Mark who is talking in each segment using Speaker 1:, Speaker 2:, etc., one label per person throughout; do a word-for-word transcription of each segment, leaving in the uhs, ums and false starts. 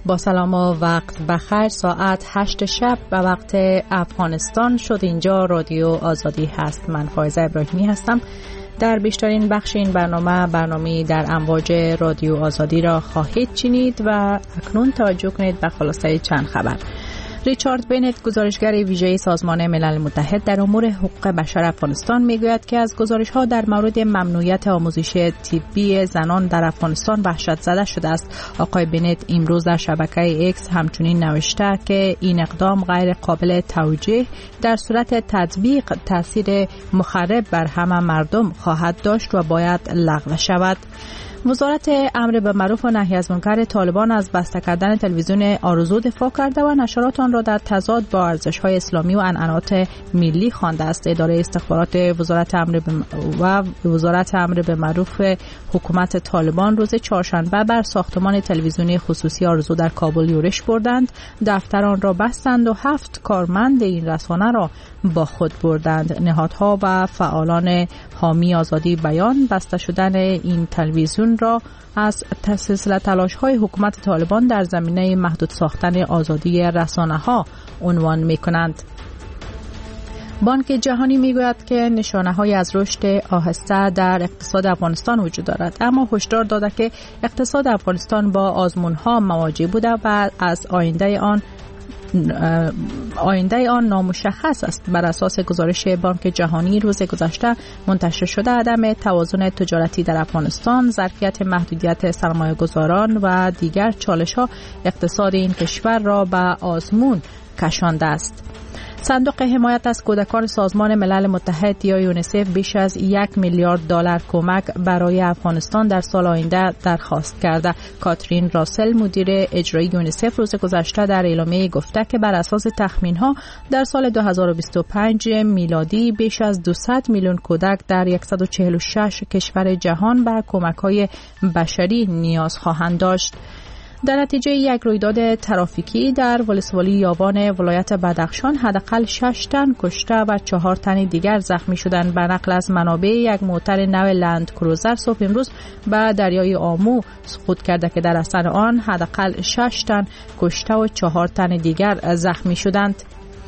Speaker 1: با سلام و وقت بخیر. ساعت هشت شب به وقت افغانستان شد. اینجا رادیو آزادی هست. من فائزه ابراهیمی هستم. در بیشترین بخش این برنامه برنامه‌ای در امواج رادیو آزادی را خواهید شنید و اکنون توجه کنید به خلاصه چند خبر. ریچارد بنت، گزارشگر ویژه سازمان ملل متحد در امور حقوق بشر افغانستان، میگوید که از گزارش‌ها در مورد ممنوعیت آموزش طبی زنان در افغانستان وحشت زده شده است. آقای بنت امروز در شبکه اکس همچنین نوشته که این اقدام غیر قابل توجیه در صورت تطبیق تاثیر مخرب بر همه مردم خواهد داشت و باید لغو شود. وزارت امر بالمعروف و نهی از منکر طالبان از بسته کردن تلویزیون آرزو دفاع کرده و نشرات آن را در تضاد با ارزش‌های اسلامی و عنعنات ملی خوانده است. اداره استخبارات وزارت امر و وزارت امر بالمعروف حکومت طالبان روز چهارشنبه بر ساختمان تلویزیونی خصوصی آرزو در کابل یورش بردند، دفتر آن را بستند و هفت کارمند این رسانه را با خود بردند. نهادها و فعالان حامی آزادی بیان بسته شدن این تلویزیون را از سلسله تلاش‌های حکومت طالبان در زمینه محدود ساختن آزادی رسانه‌ها عنوان می‌کنند. بانک جهانی میگوید که نشانه‌هایی از رشد آهسته در اقتصاد افغانستان وجود دارد، اما هشدار داده که اقتصاد افغانستان با آزمون‌ها مواجه بوده و از آینده آن آینده آن نامشخص است. بر اساس گزارش بانک جهانی روز گذشته منتشر شده، عدم توازن تجارتی در افغانستان، ظرفیت محدودیت سرمایه‌گذاران و دیگر چالش‌ها اقتصاد این کشور را به آزمون کشانده است. صندوق حمایت از کودکان سازمان ملل متحد یا یونیسف بیش از یک میلیارد دلار کمک برای افغانستان در سال آینده درخواست کرده. کاترین راسل، مدیر اجرایی یونیسف، روز گذشته در اعلامیه گفته که بر اساس تخمین‌ها در سال دو هزار و بیست و پنج میلادی بیش از دویست میلیون کودک در صد و چهل و شش کشور جهان به کمک‌های بشری نیاز خواهند داشت. در نتیجه یک رویداد ترافیکی در ولسوالی یاوان ولایت بدخشان حداقل شش تن کشته و چهار تن دیگر زخمی شدند. به نقل از منابع، یک موتر نو لند کروزر صبح امروز به دریای آمو سقوط کرده که در اثر آن حداقل شش تن کشته و چهار تن دیگر زخمی شدند.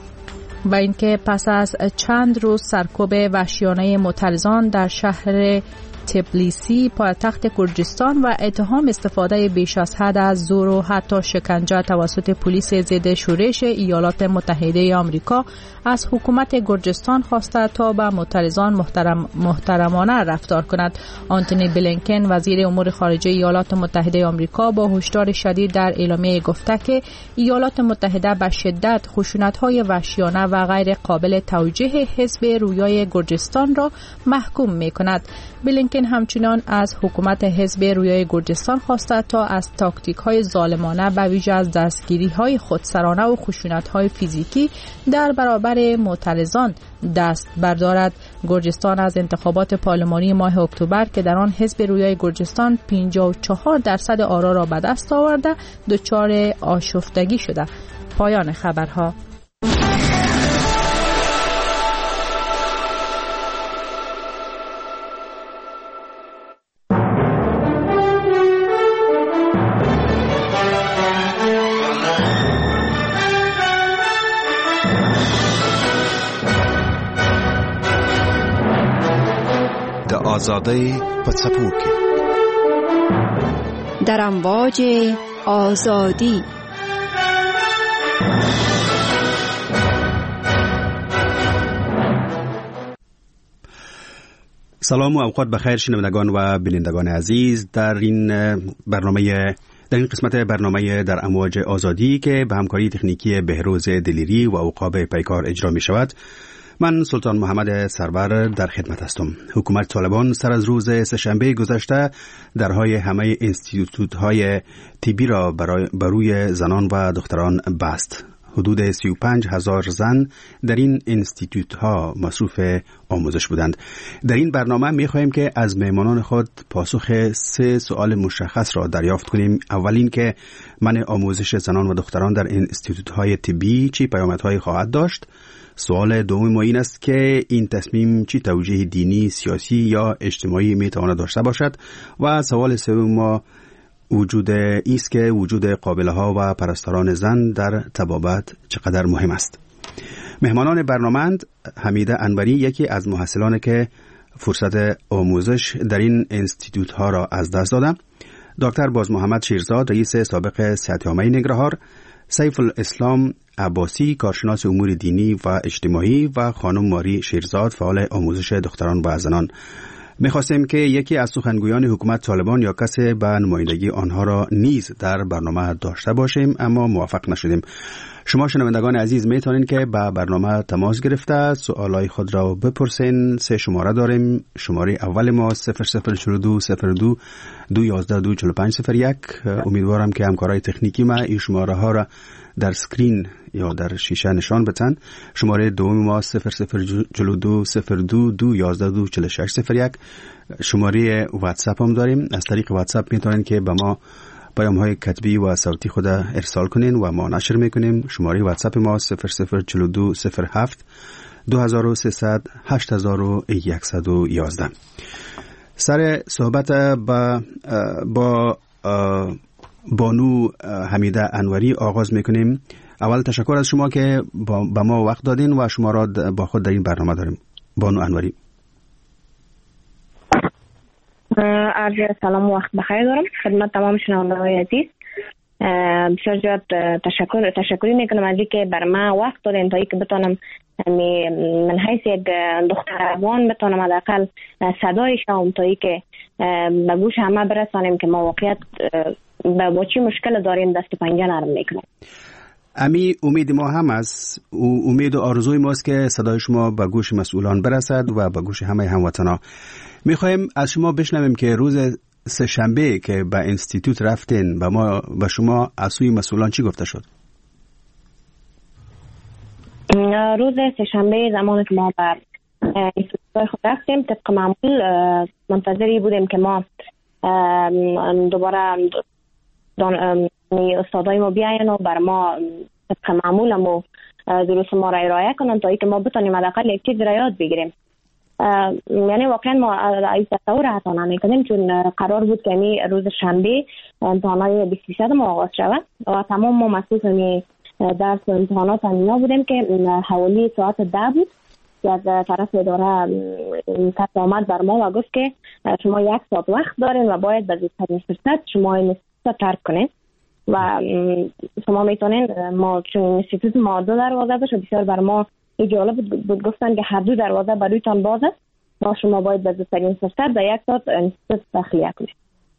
Speaker 1: و اینکه پس از چند روز سرکوب وحشیانه معترضان در شهر تبلیسی پایتخت گرجستان و اتهام استفاده بیش از حد از زور و حتی شکنجه توسط پلیس ضد شورش ایالات متحده آمریکا، از حکومت گرجستان خواسته تا با معترضان محترم محترمانه رفتار کند. آنتونی بلینکن، وزیر امور خارجه ایالات متحده آمریکا، با هشدار شدید در اعلامیه گفته که ایالات متحده به شدت خشونت‌های وحشیانه و غیر قابل توجیه حزب رویای گرجستان را محکوم می‌کند. بلینکن همچنان از حکومت حزب رویای گرجستان خواسته تا از تاکتیک‌های ظالمانه به ویژه از دستگیری‌های خودسرانه و خشونت‌های فیزیکی در برابر معترضان دست بردارد. گرجستان از انتخابات پارلمانی ماه اکتبر که در آن حزب رویای گرجستان پنجاه و چهار درصد آرا را به دست آورده دچار آشفتگی شده. پایان خبرها.
Speaker 2: آزادی پڅپوکي
Speaker 3: در امواج آزادی.
Speaker 4: سلام و اوقات بخیر شنوندگان و بینندگان عزیز، در این برنامه در این قسمت برنامه در امواج آزادی که به همکاری تکنیکی بهروز دلیری و عقاب پیکار اجرا می شود، من سلطان محمد سرور در خدمت هستم. حکومت طالبان سر از روز سه‌شنبه گذشته درهای همه انستیتوت‌های طبی را برای بروی زنان و دختران بست. حدود سی و پنج هزار زن در این انستیتوت‌ها مصروف آموزش بودند. در این برنامه می‌خواهیم که از مهمانان خود پاسخ سه سوال مشخص را دریافت کنیم. اول این که منع آموزش زنان و دختران در انستیتوت‌های طبی چه پیامدهایی خواهد داشت. سوال دوم ما این است که این تصمیم چی توجیه دینی، سیاسی یا اجتماعی میتواند داشته باشد. و سوال سوم ما وجود ایست که وجود قابله ها و پرستاران زن در طبابت چقدر مهم است. مهمانان برنامه‌اند حمیده انوری، یکی از محصلان که فرصت آموزش در این انستیتوت ها را از دست دادند، دکتر باز محمد شیرزاد، رئیس سابق صحت عامه ننگرهار، سیف الاسلام عباسی، کارشناس امور دینی و اجتماعی و خانم ماری شیرزاد، فعال آموزش دختران و زنان. می‌خواستیم که یکی از سخنگویان حکومت طالبان یا کسی به نمایندگی آنها را نیز در برنامه داشته باشیم، اما موفق نشدیم. شما شنوندگان عزیز میتونین که با برنامه تماس گرفته سوالای خود را بپرسین. سه شماره داریم. شماره اول ما صفر صفر چهل و دو صفر دو دو یازده دو چهل و پنج صفر یک. امیدوارم که همکارای تکنیکی ما این شماره ها را در سکرین یا در شیشه نشان بدن. شماره دوم ما صفر صفر چهل و دو صفر دو دو یازده دو چهل و شش صفر یک. شماره واتساپ هم داریم. از طریق واتساپ میتونین که به ما پیام های کتبی و صوتی خود ارسال کنین و ما نشر میکنیم. شماره واتساپ ما صفر صفر چهل و دو صفر هفت دو هزار و سیصد هشت هزار و صد و یازده. سر صحبت با با بانو حمیده انوری آغاز میکنیم. اول تشکر از شما که با ما وقت دادین و شما را با خود در این برنامه داریم. بانو انوری،
Speaker 5: عرض سلام و وقت بخیر دارم خدمت تمام شنوندگان عزیز. بسیار زیاد تشکر تشکری میکنم از اینکه بر من وقت دادین تا اینکه بتونم من حیث یک دختر افغان بتونم حداقل صدای شما تا اینکه به گوش همه برسانیم که ما واقعیت با چی مشکل داریم دست پنجه نرم میکنیم.
Speaker 4: امی امید ما هم است. امید و آرزوی ماست که صدای شما به گوش مسئولان برسد و به گوش همه هموطنا. میخوایم از شما بشنویم که روز سه شنبه که به انستیتوت رفتین به ما به شما از سوی مسئولان چی گفته شد؟
Speaker 5: روز سه شنبه زمانی که ما بر انستیتوت خود رفتیم طبق معمول منتظری بودیم که ما دوباره استادای ما بیاین و بر ما طبق معمولمو دروس ما را ارائه کنن تا اینکه ما بتونیم حداقل یک چیز را یاد بگیریم. یعنی واقعا ما از تصور حتی نمی‌کنیم چون قرار بود که می روز شنبه امتحانات بیست و سه ما آغاز شود و تمام ما مسئول درس و امتحانات اینا بودیم که حوالی ساعت ده بود که از طرف اداره کس آمد بر ما و گفت که شما یک ساعت وقت دارین و باید به زودترین فرصت شما این انستیتوت ترک کنین و شما میتونین. ما چون انستیتوت ما دو دروازه داشت و بسیار بر ما این جالب بود گفتن که هر دو دروازه برویتان باز است و شما باید به زودترین فرصت در یک ساعت انستیتوت داخلیه کنید.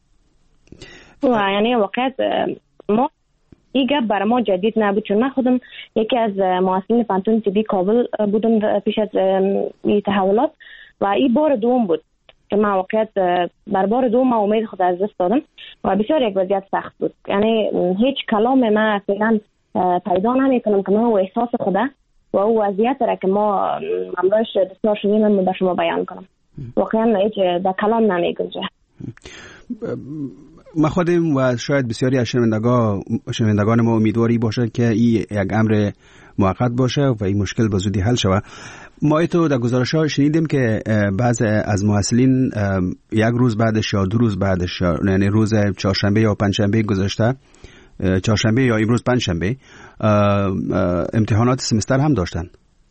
Speaker 5: و یعنی واقعیت ما این گپ برای ما جدید نبود چون من خودم یکی از محصلین پانتون طبی کابل بودم پیش از این تحولات و این بار دوم بود که من واقعیت بر بار دوم امید خود از دست دادم و بسیار یک وضعیت سخت بود. یعنی هیچ کلام من فعلا پیدا نمی‌کنم که من و احساس خودم و او وضعیت را که ما همراهش دستار شدیم من به شما بیان کنم. واقعا هیچ در کلام نمی‌گنجه.
Speaker 4: ما خودم و شاید بسیاری از شنوندگان شنوندگان ما امیدواری باشه که این یک امر موقت باشه و این مشکل به زودی حل شود. ما ایتو در گزارش‌ها شنیدیم که بعض از محصلین یک روز بعدش یا دو روز بعدش یعنی روز چهارشنبه یا پنجشنبه گذشته چهارشنبه یا امروز پنجشنبه امتحانات سمستر هم داشتن.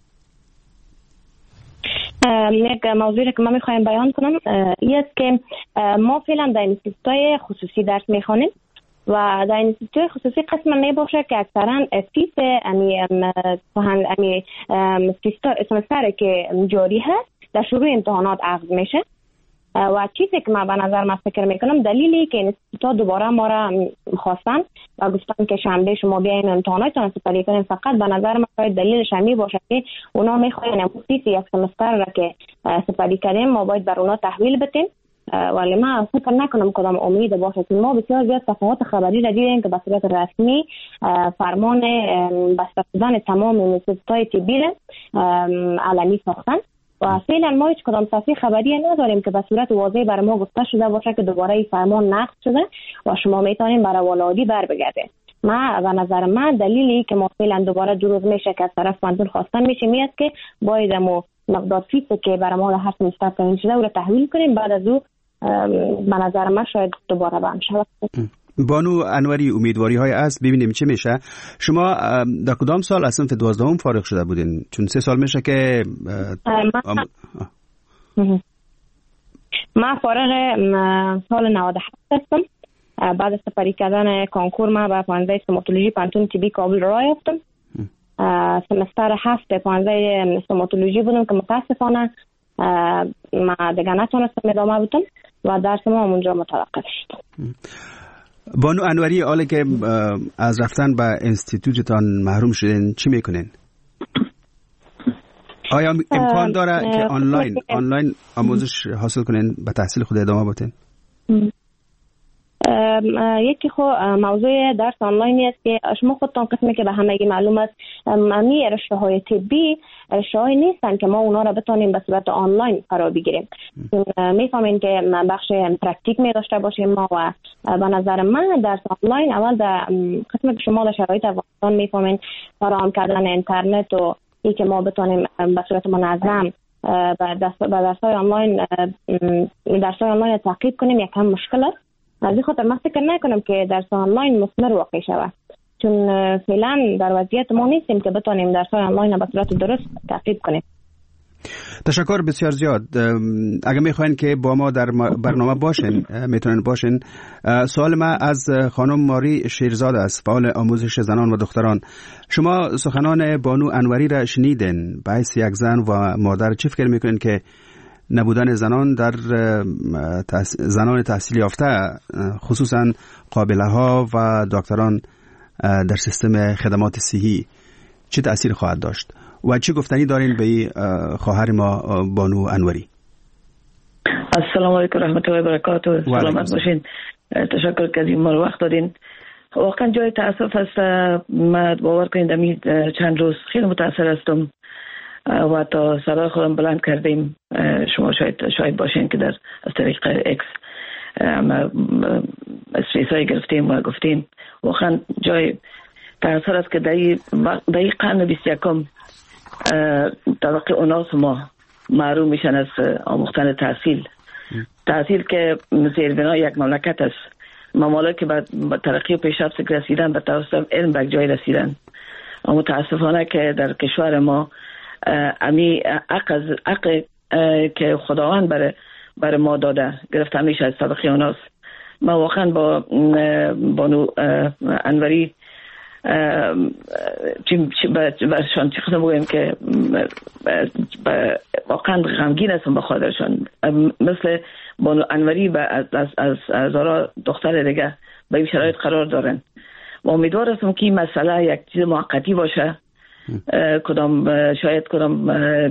Speaker 5: یک موضوعی که ما میخوایم بیان کنم این است که ما فعلا در انستیتوت‌های خصوصی درس میخوانیم و در انستیتوت خصوصی قسم میباشه که اکثرا فیس امی امی سمستر که جاری هست در شروع امتحانات اخذ میشه و چیزی که من به نظر من فکر میکنم دلیلی که انستیتوت دوباره ما را خواستن و گفتن که شنبه شما بیاین امتحاناتتون سپری کنین فقط به نظر من شاید دلیلش همین باشه که اونا میخواین فیس یک سمستر را که سپری کردیم ما باید بر اونا تحویل بدیم ولی من فکر نکنم کدام امید باشه که ما بسیار زیاد تفاوت خبری را دیدیم که به صورت رسمی فرمان بسته شدن تمام انستیتوت‌های طبی علنی ساختن و فعلا ما هیچ کدام تصریح خبری نداریم که به صورت واضح برای ما گفته شده باشه که دوباره این فرمان نقض شده و شما میتونین برای ولادی بر بگردید. ما و نظر من دلیلی که ما فعلا دوباره دو روز میشه که از طرف پانتون خواستن میشه میاد که باید ما مقدار فیسی که برای ما هر سمستر تعیین شده رو تحویل کنیم بعد از او به نظر من شاید دوباره بهم شود.
Speaker 4: بانو انوری، امیدواری های است ببینیم چه میشه. شما در کدام سال از صنف دوازدهم فارغ شده بودین؟ چون سه سال میشه که
Speaker 5: من, من فارغ سال نود و هفت هستم. بعد از سپری کردن کنکور ما به پانزده استوماتولوژی پانتون طبی کابل راه یافتم. سمستر هفت پانزده استوماتولوژی بودم که متاسفانه ما دیگه نتونستم ادامه بدم و درس ما اونجا متوقف شد.
Speaker 4: بانو انوری، حالا که از رفتن به انستیتوتتان محروم شدین چی میکنین؟ آیا امکان داره که آنلاین آنلاین آموزش حاصل کنین، به تحصیل خود ادامه بدین؟
Speaker 5: یکی خو موضوع درس آنلاینی است که شما خودتان قسمی که به همگی معلوم است، امی رشته های طبی رشته های نیستن که ما اونا را بتونیم به صورت آنلاین قرار بگیریم. میفهمین که بخش پرکتیک می داشته باشیم ما و به نظر من درس آنلاین اول در قسمی که شما در شرایط افغانستان میفهمین فراهم کردن اینترنت و ای که ما بتونیم به صورت منظم به درس های آنلاین درس های آنلاین تعقیب کنیم یک کم مشکل است. از این خاطر من فکر نکنم که درس آنلاین مثمر واقع شود، چون فعلا در وضعیت ما نیستیم که بتونیم درس آنلاین به صورت درست تعقیب کنیم.
Speaker 4: تشکر بسیار زیاد. اگر میخواین که با ما در برنامه باشین میتونن باشین. سوال ما از خانم ماری شیرزاد است، فعال آموزش زنان و دختران. شما سخنان بانو انوری را شنیدین. به حیث یک زن و مادر چه فکر میکنین که نبودن زنان در تحص... زنان تحصیل یافته خصوصا قابله ها و دکتران در سیستم خدمات صحی چه تأثیر خواهد داشت و چه گفتنی دارین به خواهر ما بانو انوری؟
Speaker 6: السلام علیکم رحمت الله و برکاته. سلامت باشین. تشکر که این ما وقت دادین. واقعا جای تاسف است. ما باور کنید دمی چند روز خیلی متاثر هستم و تا صدای خودم بلند کردیم. شما شاید شاید باشین که در از طریق اکس ما استریسای گرفتیم و گفتیم. واقعا جای تأثیر است که در این قرن بیست و یکم طبقه اوناس ما محروم میشن از آموختن تحصیل. تحصیل که زیربنای یک مملکت است. ممالک که به ترقی و پیشرفت رسیدن به توسط علم به جای رسیدن. اما متاسفانه که در کشور ما امی عقل عقل که خداوند بر بر ما داده گرفته میشه از طبقه اوناس. ما واقعا با بانو انوری برشان چی خودم بگویم که واقعا غمگین هستم با خاطرشان. مثل بانو انوری از از هزارا دختر دیگه به این شرایط قرار دارن و امیدوار هستم که این مسئله یک چیز موقتی باشه. کدام شاید کدام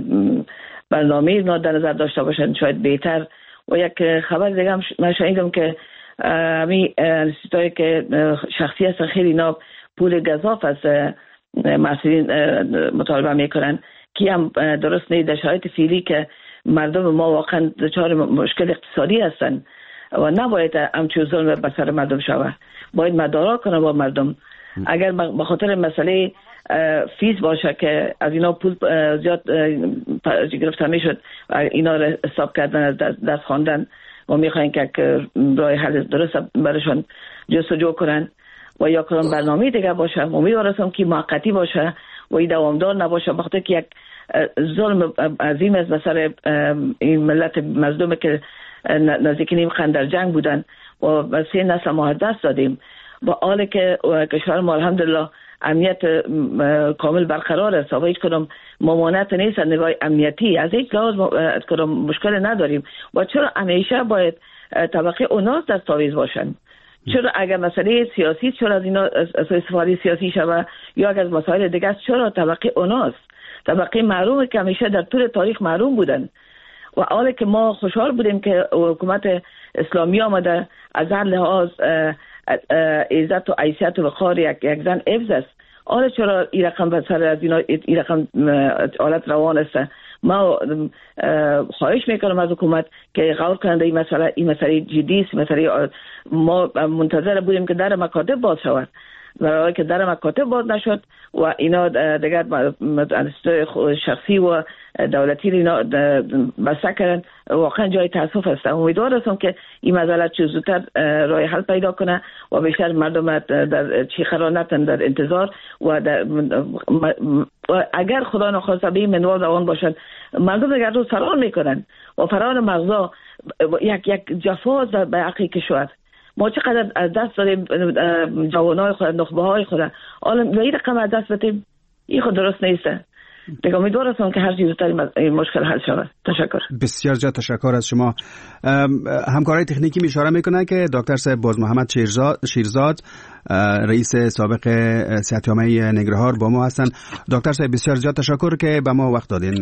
Speaker 6: برنامه اینا در نظر داشته باشن شاید بهتر. و یک خبر دیگه هم من شنیدم که همین انستیتویی که شخصی هستن خیلی اینا پول گزاف از محصولین مطالبه میکنن که هم درست نیست. در شرایط فعلی که مردم ما واقعا دچار مشکل اقتصادی هستن و نباید همچون ظلم بر سر مردم شود. باید مدارا کنه با مردم. اگر به خاطر مسئله فیس باشه که از اینا پول زیاد گرفته میشد و اینا را حساب کردن از دست خواندن و میخواین که راه حل درست برشان جستجو کنن و یا کدام برنامه دیگه باشه. امیدوار هستم که موقتی باشه و این دوامدار نباشه، بخاطر که یک ظلم عظیم است به سر این ملت مظلومه که نزدیک نیم قرن در جنگ بودن و سه نسل ما دست دادیم. با حالی که کشور ما الحمدلله امنیت کامل برقرار است و هیچ کدام ممانعت نیست نگاه امنیتی، از هیچ لحاظ کدام مشکل نداریم. و چرا همیشه باید طبقه اوناس در تاویز باشن؟ چرا اگر مسئله سیاسی چرا از اینا استفاده سیاسی شود یا اگر از مسائل دیگه است چرا طبقه اوناس طبقه محروم که همیشه در طول تاریخ محروم بودن؟ و حالی که ما خوشحال بودیم که حکومت اسلامی آمده از هر لحاظ عزت و حیثیت و وقار یک یک زن حفظ است. حالا چرا این رقم به سر از اینا این رقم حالت روان است؟ ما خواهش میکنم از حکومت که غور کنند این مسئله این مسئله جدی است. مسئله ما منتظر بودیم که در مکاتب باز شود، برای که در مکاتب باز نشد و اینا دیگر شخصی و دولتی اینا بسته کردن، واقعا جای تاسف است. امیدوار هستم که این مسئله چه زودتر راه حل پیدا کنه و بیشتر مردم در چیخرا نتن در انتظار و, در و اگر خدا نخواسته به این منوال روان باشد، مردم دیگر روز فرار میکنن و فرار مغزا یک یک جفا به حقی کشور. ما چقدر از دست داریم جوانای خود، نخبه های خود، حالا به این رقم از دست بدیم، این خود درست نیسته. دیگه امیدوار هستم که هر چیز زودتر این مشکل حل شود. تشکر.
Speaker 4: بسیار زیاد تشکر از شما. همکارای تکنیکی اشاره میکنن که دکتر صاحب باز محمد شیرزاد, شیرزاد رئیس سابق صحتیامه ننگرهار با ما هستن. دکتر صاحب بسیار زیاد تشکر که به ما وقت دادین.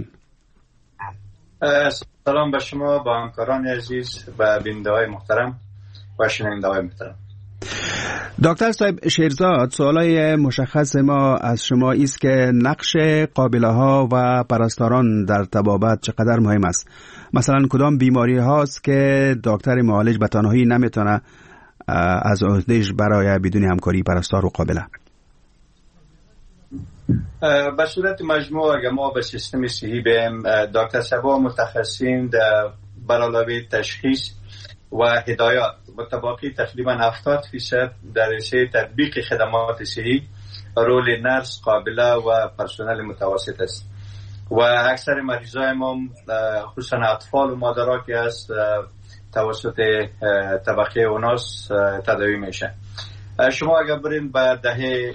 Speaker 7: سلام به شما، با همکاران عزیز و بیننده‌های محترم و شنونده‌های محترم.
Speaker 4: دکتر صاحب شیرزاد، سوالای مشخص ما از شما است که نقش قابله‌ها و پرستاران در طبابت چقدر مهم است. مثلا کدام بیماری هاست که دکتر معالج به تنهایی نمیتونه از عهده‌اش برای بدون همکاری پرستار و قابله؟
Speaker 7: به صورت مجموع اگر ما به سیستم صحی بیم، دکتر صاحب متخصصین در برعلاوه تشخیص و هدایات متباقی تقریبا هفتاد فیصد در رشته تطبیق خدمات صحی رول نرس، قابله و پرسنل متوسط است و اکثر مریضای ما خصوصا اطفال و مادرها که است توسط طبقه اوناس تداوی میشه. شما اگر برین به دهه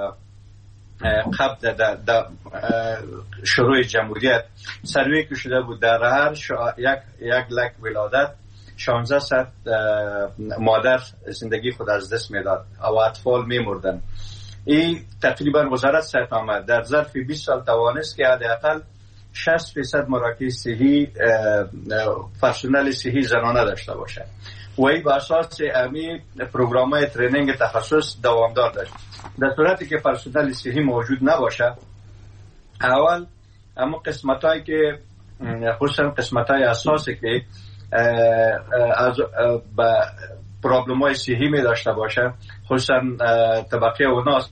Speaker 7: قبل در شروع جمهوریت سروی که شده بود، در هر یک یک لک ولادت شانزده صد مادر زندگی خود از دست میداد و اطفال میمردن. این تقریبا وزارت صحت آمد در ظرف بیست سال توانست که حداقل شصت درصد مراکز صحی پرسنل صحی زنانه داشته باشه و این به اساس امی پروگرام‌های ترینینگ تخصص دوامدار داشت. در صورتی که پرسنل صحی موجود نباشه، اول اما قسمتایی که خصوصا قسمتای اساسی که از با پرابلم های صحی می داشته باشه، خصوصا طبقه اوناس.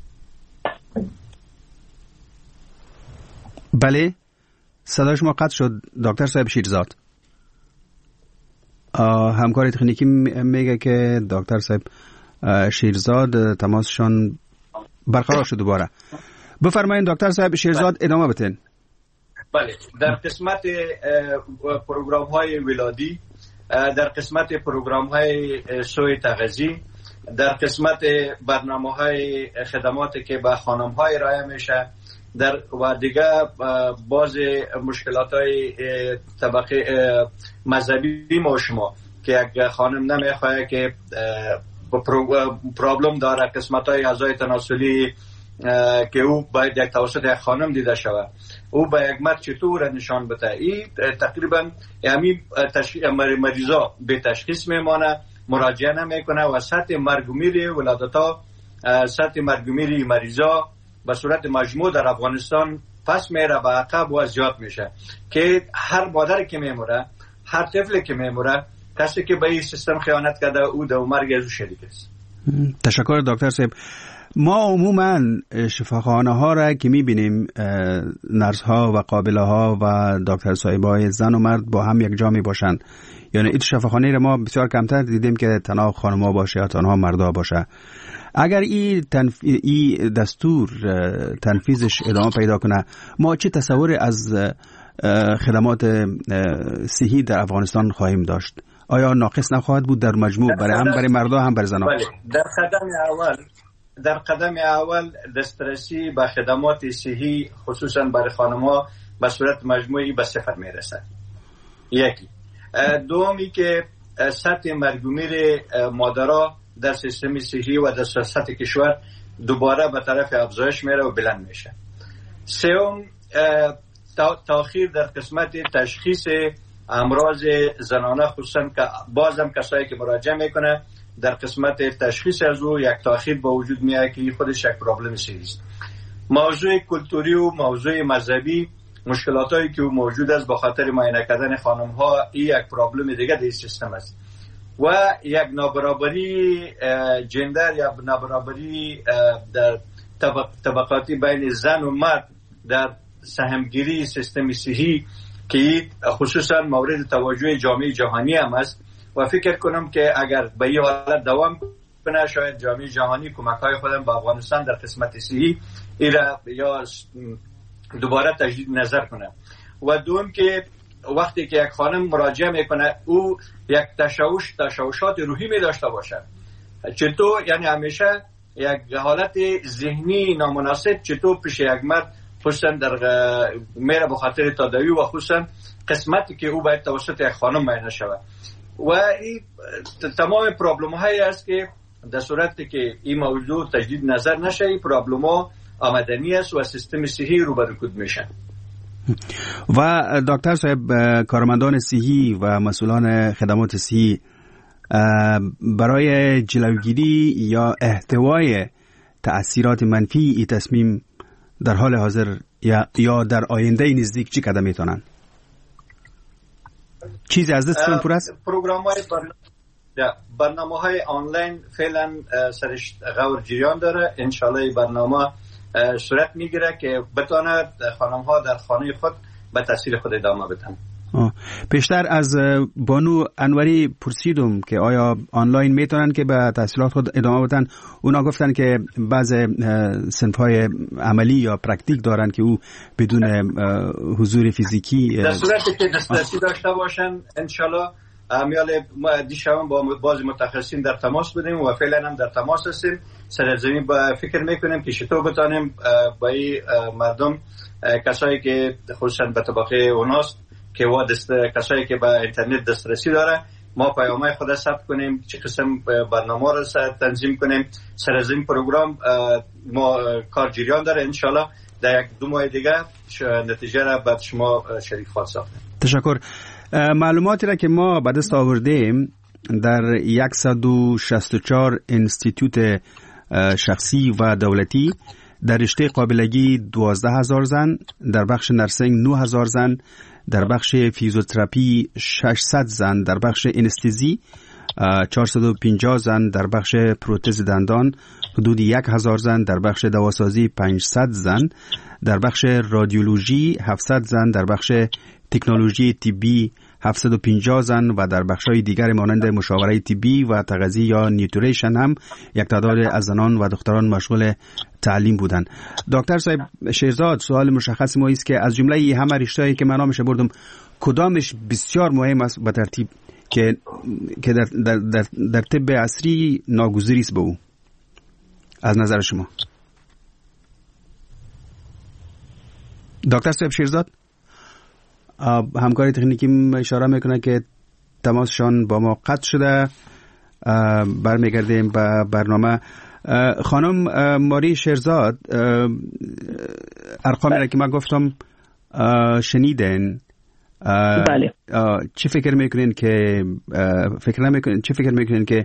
Speaker 4: بله، صدای شما قطع شد دکتر صاحب شیرزاد. همکار تکنیکی میگه که دکتر صاحب شیرزاد تماسشان برقرار شد دوباره. بفرمایید دکتر صاحب شیرزاد ادامه بدین.
Speaker 7: بله، در قسمت پروگرام های ولادی، در قسمت پروگرام های سوی تغذیه، در قسمت برنامه های خدماتی که به خانم های ارائه میشه، در و دیگه باز مشکلات های طبقه مذهبی ما شما که یک خانم نمیخواه که پرابلم داره قسمت های اعضای تناسلی که او باید یک توسط یک خانم دیده شود، او با یک مرد چطور نشان بده. این تقریبا یعنی مریضا به تشخیص میمانه، مراجعه نمیکنه و سطح مرگ و میر ولادت‌ها، سطح مرگ و میر مریضا به صورت مجموع در افغانستان پس میره و عقب و زیاد میشه که هر مادر که میموره، هر طفل که میموره، کسی که به این سیستم خیانت کرده او در مرگ از او شریک است.
Speaker 4: تشکر دکتر صاحب. ما عموما شفاخانه ها را که میبینیم، نرس ها و قابله ها و دکتر صاحب های زن و مرد با هم یک جا می باشن. یعنی این شفاخانه را ما بسیار کمتر دیدیم که تنها خانم ها باشه یا تنها مرد ها باشه. اگر این تنف... ای دستور تنفیذش ادامه پیدا کنه، ما چه تصور از خدمات صحی در افغانستان خواهیم داشت؟ آیا ناقص نخواهد بود در مجموع برای هم برای مردا هم برای زنان؟
Speaker 7: بله، در قدم اول در قدم اول دسترسی به خدمات صحی خصوصا برای خانم‌ها به صورت مجموعی به صفر میرسد. یکی. دومی که سطح مرگ و میر مادرها در سیستم صحی و در سطح کشور دوباره به طرف افزایش میره و بلند میشه. سوم، تاخیر در قسمت تشخیص امراض زنانه، خصوصا که بازم کسایی که مراجعه میکنه در قسمت تشخیص از او یک تاخیر با وجود میاد که خودش یک پرابلم صحی است. موضوع کلتوری و موضوع مذهبی، مشکلاتایی که موجود است به خاطر معاینه کردن خانم ها، این یک پرابلم دیگه در سیستم است و یک نابرابری جندر یا نابرابری در طبق، طبقاتی بین زن و مرد در سهمگیری سیستم صحی که خصوصا مورد توجه جامعه جهانی هم است و فکر کنم که اگر به این حالت دوام کنه شاید جامعه جهانی کمک‌های خودم به افغانستان در قسمت صحی ایرا یا دوباره تجدید نظر کنه. و دوم که وقتی که یک خانم مراجعه میکنه او یک تشوش تشوشات روحی می داشته باشه، چطور یعنی همیشه یک حالت ذهنی نامناسب چطور پیش یک مرد خصوصا در میره به خاطر تداوی و خصوصا قسمتی که او باید توسط یک خانم معاینه شود و این تمام پرابلم هایی است که در صورتی که این موضوع تجدید نظر نشه این پرابلم ها آمدنی است و سیستم صحی رو به رکود میشن.
Speaker 4: و دکتر صاحب کارمندان صحی و مسئولان خدمات صحی برای جلوگیری یا احتوای تأثیرات منفی این تصمیم در حال حاضر یا یا در آینده نزدیک چی قدم میتونن؟ چیزی از دستشون پر است؟
Speaker 7: پروگرام های برنامه های آنلاین فعلا سرش غور جریان داره. انشالله برنامه صورت میگیره که بتواند خانم ها در خانه خود به تحصیل خود ادامه بدن.
Speaker 4: پیشتر از بانو انوری پرسیدم که آیا آنلاین میتونن که به تحصیلات خود ادامه بدن. اونا گفتن که بعض صنف‌های عملی یا پرکتیک دارن که او بدون حضور فیزیکی
Speaker 7: در صورتی که دسترسی داشته باشن انشالله میال ما دیشب با بعضی متخصصین در تماس بودیم و فعلا هم در تماس هستیم. سر زمین با فکر میکنیم که چطور بتانیم با این مردم کسایی که خصوصا به طبقه اوناست که و دست کسایی که با اینترنت دسترسی داره ما پیامای خود ثبت کنیم، چه قسم برنامه رو تنظیم کنیم. سر از این پروگرام ما کار جریان داره، انشالله در یک دو ماه دیگه نتیجه را بعد شما شریک خواهد ساختیم.
Speaker 4: تشکر. معلوماتی را که ما به دست آوردیم در صد و شصت و چهار انستیتوت شخصی و دولتی در رشته قابلگی دوازده هزار زن، در بخش نرسینگ نه هزار زن، در بخش فیزیوتراپی ششصد زن، در بخش انستزی چهارصد و پنجاه زن، در بخش پروتز دندان حدود یک هزار زن، در بخش دواسازی پانصد زن، در بخش رادیولوژی هفتصد زن، در بخش تکنولوژی طبی هفتصد و پنجاه زن و در بخش‌های دیگر مانند مشاوره طبی و تغذیه یا نیوتریشن هم یک تعداد از زنان و دختران مشغول تعلیم بودند. دکتر صاحب شیرزاد، سوال مشخص ما است که از جمله همه رشته‌ای که من نامش بردم کدامش بسیار مهم است به ترتیب که که در در در, در طب عصری ناگزیری است به او از نظر شما؟ دکتر صاحب شیرزاد، همکاری تکنیکی اشاره میکنه که تماسشان با ما قطع شده. برمیگردیم به برنامه. خانم ماری شیرزاد، ارقامی را که من گفتم شنیدین؟
Speaker 6: بله.
Speaker 4: چی فکر میکنین که فکر نمیکنین چی فکر میکنین که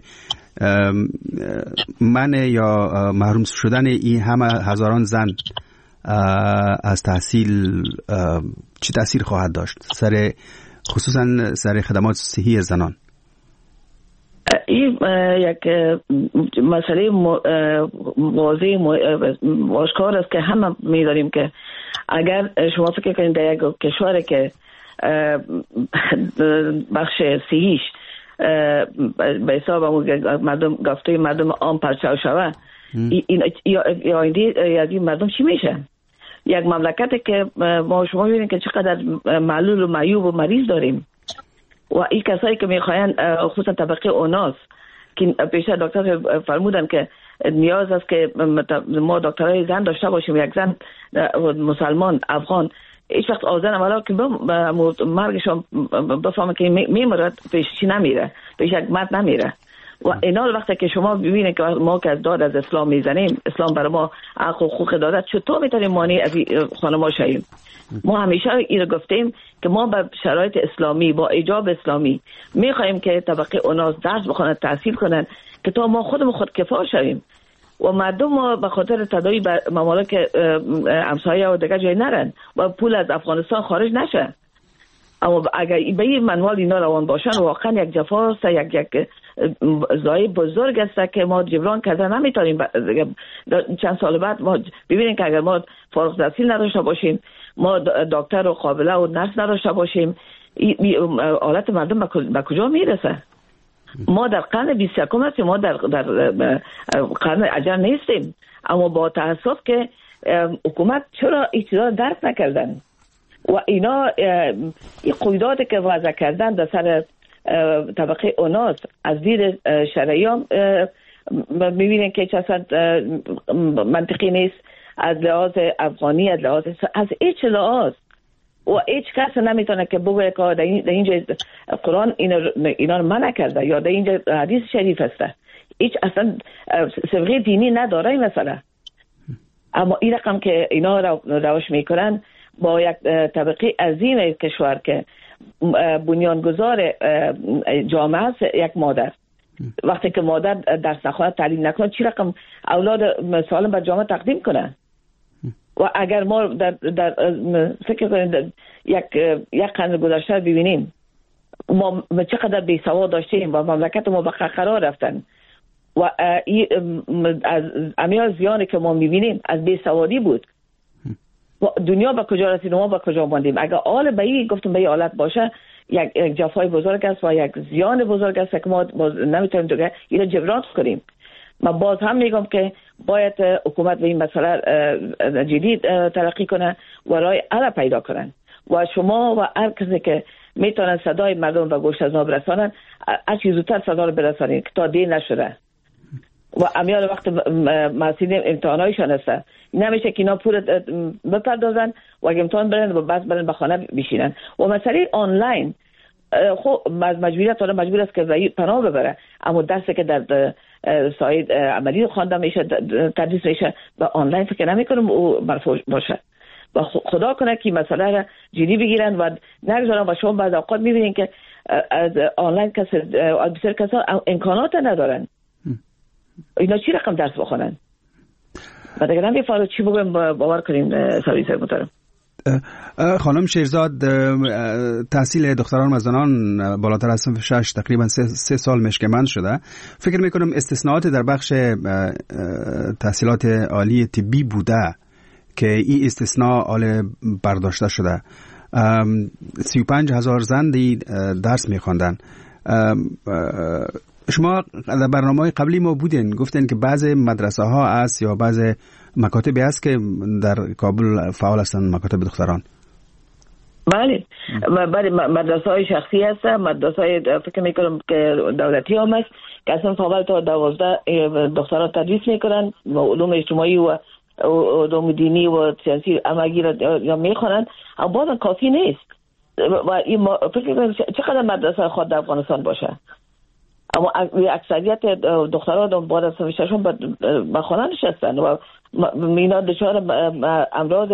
Speaker 4: من یا محروم شدن این همه هزاران زن از تحصیل چه تأثیر خواهد داشت سر خصوصا سر خدمات صحی زنان؟
Speaker 6: این یک مسئله واضح آشکار است که همه می‌دانیم که اگر شما فکر کنید در یک کشوری که بخش صحیش به حساب مردم گفته مردم عام پرچاو شود، این یا این مردم چی میشه؟ یک مملکتی که ما شما می‌بینید که چقدر معلول و معیوب و مریض داریم و این کسایی که میخواین خصوصا طبقه اوناس که پیشتر دکتر فرمودن که نیاز است که ما دکترای زن داشته باشیم، یک زن مسلمان افغان هیچ وقت آزن اولا که مرگشون بفهمه که میمرد پیش چی نمیره، پیش یک مرد نمیره. و اینا وقتی که شما ببینید که ما که داد از اسلام میزنیم، اسلام برای ما حق و حقوق داده، چطور میتونیم مانع از خانم‌ها شویم؟ ما همیشه اینو گفتیم که ما به شرایط اسلامی با ایجاب اسلامی میخوایم که طبقه اوناس درس بخونن، تحصیل کنن که تا ما خودمون خود کفا شویم و مردم ما به خاطر تداوی به ممالک همسایه و دیگه جای نرن و پول از افغانستان خارج نشه. اما اگر به این منوال اینا روان باشن واقعا یک جفاست، یک یک ضایع بزرگ است که ما جبران کردن نمیتونیم. چند سال بعد ما ببینیم که اگر ما فارغ التحصیل نداشته باشیم ما دکتر و قابله و نرس نداشته باشیم، حالت مردم به کجا میرسه؟ ما در قرن بیست و یکم هستیم، ما در در قرن عجل نیستیم. اما با تاسف که حکومت چرا این چیزا درک نکردن و اینا این قیوداتی که وضع کردن در سر طبقه اوناس از دید شرعی هم میبینن که چه اصلا منطقی نیست، از لحاظ افغانی، از لحاظ از هیچ لحاظ. و هیچ کس نمیتونه که بگه که در اینجا قرآن اینا رو منع کرده یا در اینجا حدیث شریف هسته. هیچ اصلا صبغه دینی نداره این مسئله. اما این رقم که اینا رو روش میکنن با یک طبقه عظیم کشور که بنیانگذار جامعه است، یک مادر. وقتی که مادر درس نخواهد، تعلیم نکنه، چی رقم اولاد سالم به جامعه تقدیم کنه؟ و اگر ما در, در فکر کنید یک یک قرن گذشته ببینیم ما چقدر بی سواد داشتیم و مملکت ما به قرار رفتن و از امیال زیانی که ما میبینیم از بی سوادی بود و دنیا به کجا رسید و ما به کجا ماندیم. اگر آل به این گفتم به این حالت باشه، یک یک جفای بزرگ است و یک زیان بزرگ است که ما نمیتونیم دیگه اینو جبران کنیم. من باز هم میگم که باید حکومت به این مسئله جدی تلقی کنه و راه حل پیدا کنن و شما و هر کسی که میتونن صدای مردم به گوش از ما برسانن، هر چیز زودتر صدا رو برسانید که تا دیر نشده. و امیال وقت مسئله امتحانایشان هسته، نمیشه که اینا پول بپردازن و اگه امتحان برن و بس برن به خانه بشینن. و مسئله آنلاین خب مجبوریت داره، مجبور است که پناه ببره، اما درسی که در سایت عملی خوانده میشه، تدریس میشه، و آنلاین فکر نمیکنم او مرفوع باشه. و خدا کنه که مسئله را جدی بگیرن و نگذارن. و شما بعض اوقات میبینین که از آنلاین کسی بسیار کسا امکانات ندارن، اینا چی رقم درس بخونن؟ و دیگه نمیفهمم چی بگم باور کنین. سرویس محترم
Speaker 4: خانم شیرزاد، تحصیل دختران و زنان بالاتر از صنف شش تقریبا سه, سه سال مشکمند شده. فکر میکنم استثناءات در بخش تحصیلات عالی طبی بوده که این استثناء حال برداشته شده. سی و پنج هزار زن درس میخواندن. شما در برنامه قبلی ما بودین، گفتین که بعض مدرسه ها است یا بعض مکاتبی است که در کابل فعال هستند، مکاتب دختران.
Speaker 6: بله بله، مدرسه های شخصی هست، مدرسه های فکر میکنم که دولتی هم هست که اصلا فاول تا دوازده دختران تدریس میکنن و علوم اجتماعی و علوم دینی و سیاسی عملی را میخوانند، اما بازم کافی نیست. و این فکر میکنم چقدر مدرسه خود در افغانستان باشه، اما اکثریت دختران بعد از سویششون به خانه نشستن و اینا دچار امراض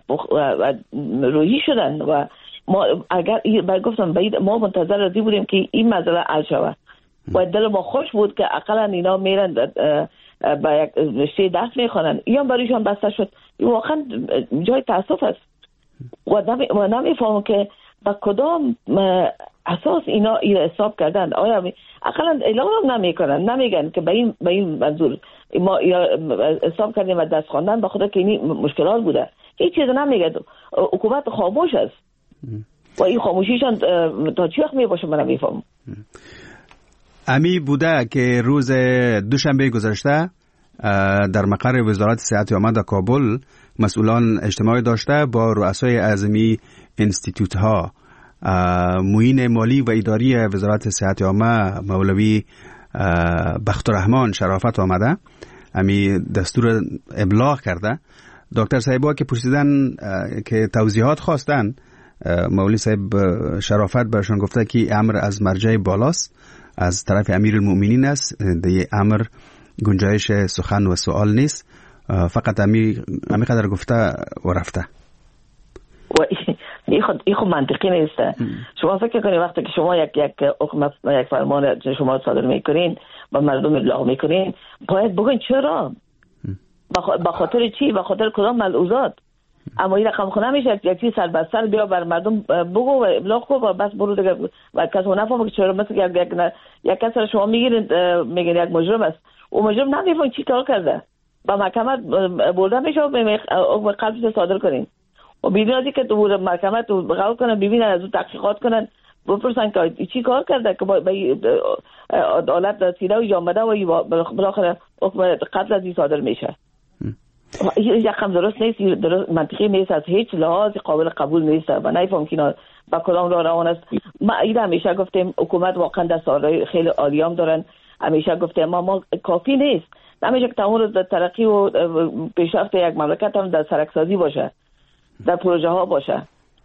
Speaker 6: روحی شدن. و ما اگر باید گفتم ما منتظر ازی بودیم که این مسئله حل شود و دل ما خوش بود که اقلا اینا میرن با یک رشته درس میخوانن، یا برایشان بسته شد. واقعا جای تاسف است و نمیفهمم که با کدام اساس اینا اینا حساب کردن. آیا اقلا اعلام هم نمیکنن، نمیگن که به این به این منظور ما حساب کردیم و دست خواندن به خدا که این مشکلات بوده. هیچ چیز نمیگه. حکومت خاموش است و این خاموشیشان تا چی وقت میباشه من نمیفهمم.
Speaker 4: امی بوده که روز دوشنبه گذشته در مقر وزارت صحت عامه در کابل مسئولان اجتماعی داشته با رؤسای اعظمی انستیتوت ها. معین مالی و اداری وزارت صحت عامه مولوی بختالرحمن شرافت آمده، امی دستور ابلاغ کرده. دکتر صاحبا که پرسیدن که توضیحات خواستن، مولوی صاحب شرافت برشان گفته که امر از مرجع بالاست، از طرف امیرالمؤمنین است، دیگه امر گنجایش سخن و سوال نیست، فقط امی امی قدر گفته و رفته.
Speaker 6: و این خود این خود منطقی نیست. شما فکر کنید وقتی که شما یک یک حکم یک فرمان شما صادر میکنین و مردم ابلاغ میکنین، باید بگین چرا، با خاطر چی، با خاطر کدام ملحوظات. اما این رقم خود نمیشه یک چیز سر بر سر بیا بر مردم بگو و ابلاغ کن و بس برو دیگه و کسی نفهمه که چرا. مثل یک یک یک کس رو شما میگیرید میگین یک مجرم است، او مجرم نمیفهمه چی کار کرده، با محکمه برده میشه و حکم قتل صادر کنین. و بدون که تو محکمه تو بغاو کنن ببینن از اون تحقیقات کنن بپرسن که چی کار کرده که با عدالت رسیده و آمده و بالاخره حکم قتل از این صادر میشه. یکم درست نیست، درست منطقی نیست، از هیچ لحاظ قابل قبول نیست و نمیفهم که با کدام راه روان است. ما ایده همیشه گفتیم حکومت واقعا دستاورد خیلی عالیام دارن، همیشه گفتیم ما ما کافی نیست. نمیشه که تمام روز در ترقی و پیشرفت یک مملکت هم در سرکسازی باشه، در پروژه ها باشه.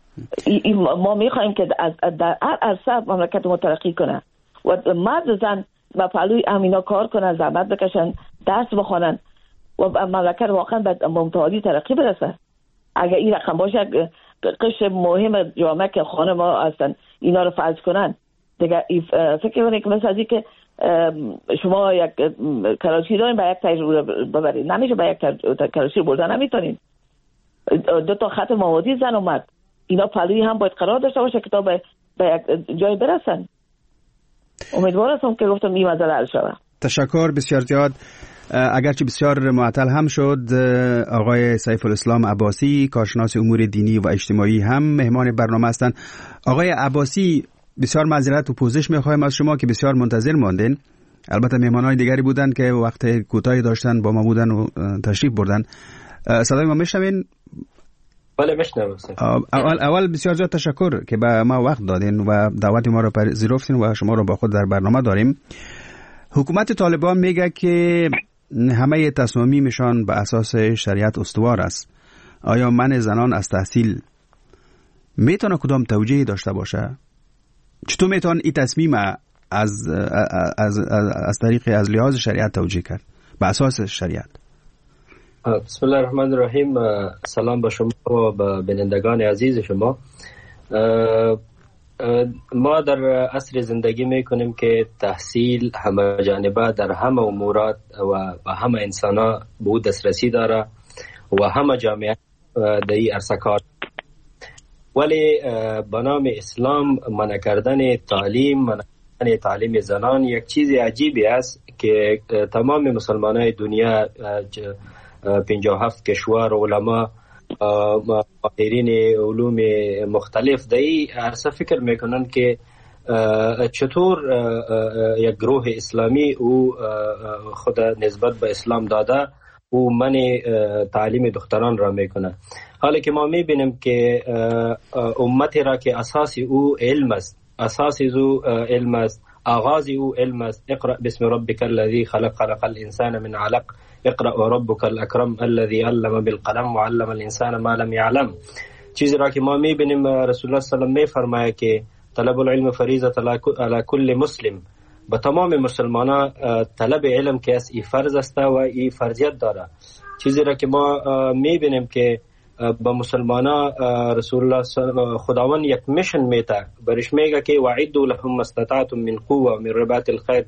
Speaker 6: ما میخوایم که در هر عرصه مملکت ما ترقی کنه و مرد زن و پهلوی همینا کار کنن، زحمت بکشن، درس بخونن و مملکت واقعا به متعالی ترقی برسه. اگر این رقم باشه قشر مهم جامعه که خانم ها هستن اینا رو فرض کنن دیگه، فکر کنید که مثل ازی که شما یک کلاشی دارین با یک تجربه ببرید، نمیشه با یک کلاشی بردن نمیتونین. دو تا خط موازی زن اومد، اینا پهلوی هم باید قرار داشته باشه که تا به یک جای برسن. امیدوار هستم که گفتم این مسئله حل شود.
Speaker 4: تشکر بسیار زیاد. اگرچه بسیار معطل هم شد، آقای سیف الاسلام عباسی کارشناس امور دینی و اجتماعی هم مهمان برنامه هستند. آقای عباسی بسیار معذرت و پوزش میخوایم از شما که بسیار منتظر ماندین. البته مهمانان دیگری بودند که وقت کوتاهی داشتن با ما بودن و تشریف بردن. صدای ما میشنوین؟
Speaker 8: بله میشنوم.
Speaker 4: اول اول بسیار زیاد تشکر که به ما وقت دادین و دعوت ما رو پذیرفتین و شما رو با خود در برنامه داریم. حکومت طالبان میگه که همه تصامیمشان به اساس شریعت استوار است. آیا منع زنان از تحصیل میتونه کدام توجیهی داشته باشه؟ چطور میتونه این تصمیم از از از از طریق از لحاظ شریعت توجیه کرد به اساس شریعت؟
Speaker 8: بسم الله الرحمن الرحیم. سلام به شما و به بینندگان عزیز شما. ما در عصر زندگی میکنیم که تحصیل همه جانبه در همه امورات و به همه انسانا به او دسترسی داره و همه جامعه در این عرصه کار، ولی به نام اسلام منع کردن تعلیم، منع کردن تعلیم زنان یک چیز عجیبی است که تمام مسلمانای دنیا پنجاه و هفت کشور علما ماهرین علوم مختلف در این عرصه فکر میکنن که چطور یک گروه اسلامی او خود نسبت به اسلام داده او منع تعلیم دختران را میکنه، حالی که ما میبینیم که امتی را که اساسی او علم است، اساسی او علم است، آغازی او علم است. اقرأ بسم ربک الذی خلق خلق الانسان من علق اقرأ وربک الاکرم الذی علم بالقلم وعلم الانسان ما لم یعلم. چیزی را که ما میبینیم رسول الله صلی الله علیه و آله میفرماید که طلب العلم فریضه علی کل مسلم، به تمام مسلمانان طلب علم که از این فرض است و این فرضیت داره. چیزی را که ما میبینیم که با مسلمانان رسول الله خداوند یک میشن میته، برش میگه که وعدوا لهم استطعتم من قوه من رباط الخيل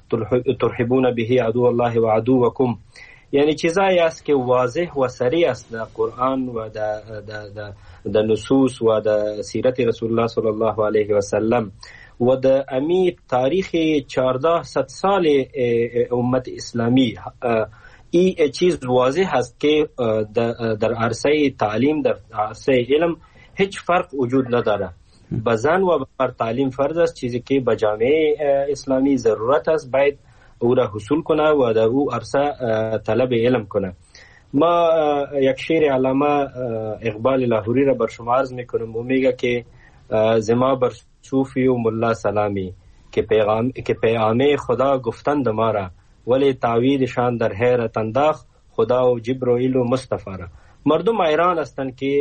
Speaker 8: ترحبون به عدو الله و عدوکم. یعنی چیزایی است که واضح و صریح است در قرآن و در در در نصوص و در سیرت رسول الله صلی الله علیه و سلم و در امی تاریخ چهارده صد سال امت اسلامی. این چیز واضح است که در عرصه تعلیم، در عرصه علم هیچ فرق وجود نداره. بزن و بر تعلیم فرض است، چیزی که به جامعه اسلامی ضرورت است باید او را حصول کنه و در او عرصه طلب علم کنه. ما یک شعر علامه اقبال لاهوری را بر شما عرض میکنم و میگه که زما بر صوفی و ملا سلامی که پیغام که پیامه خدا گفتند ما را، ولی تعویدشان در حیرت انداخت خدا و جبرائیل و مصطفی را. مردم ایران هستند که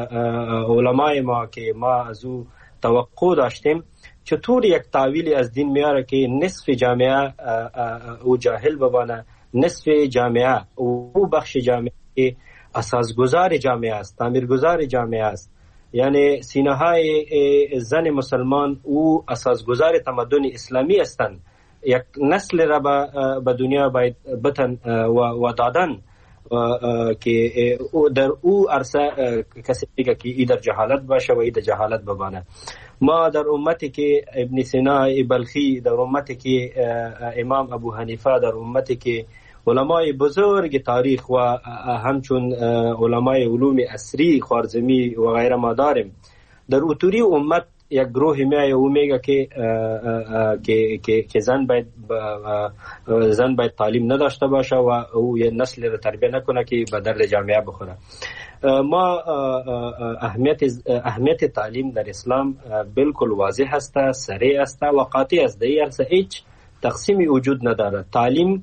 Speaker 8: علمای ما که ما از او توقع داشتیم چطور یک تعویلی از دین میاره که نصف جامعه او جاهل ببانه، نصف جامعه او بخش جامعه که اساسگذار جامعه است، تعمیرگذار جامعه است. یعنی سینه های زن مسلمان او اساسگذار تمدن اسلامی هستند. یک نسل را به دنیا باید بتن و دادن که در او عرصه کسی بگه که ای در جهالت باشه و ای در جهالت ببانه. ما در امتی که ابن سینا بلخی، در امتی که امام ابو حنیفه، در امتی که علمای بزرگ تاریخ و همچون علمای علوم عصری خوارزمی و غیره ما داریم. در اوتوری امت یک گروه میایه و میگه که که که زن باید زن باید تعلیم نداشته باشه و او یه نسل رو تربیت نکنه که به درد جامعه بخوره. ما اهمیت اهمیت تعلیم در اسلام بالکل واضح است، صریح است و قاطع است. در اصل هیچ تقسیمی وجود نداره. تعلیم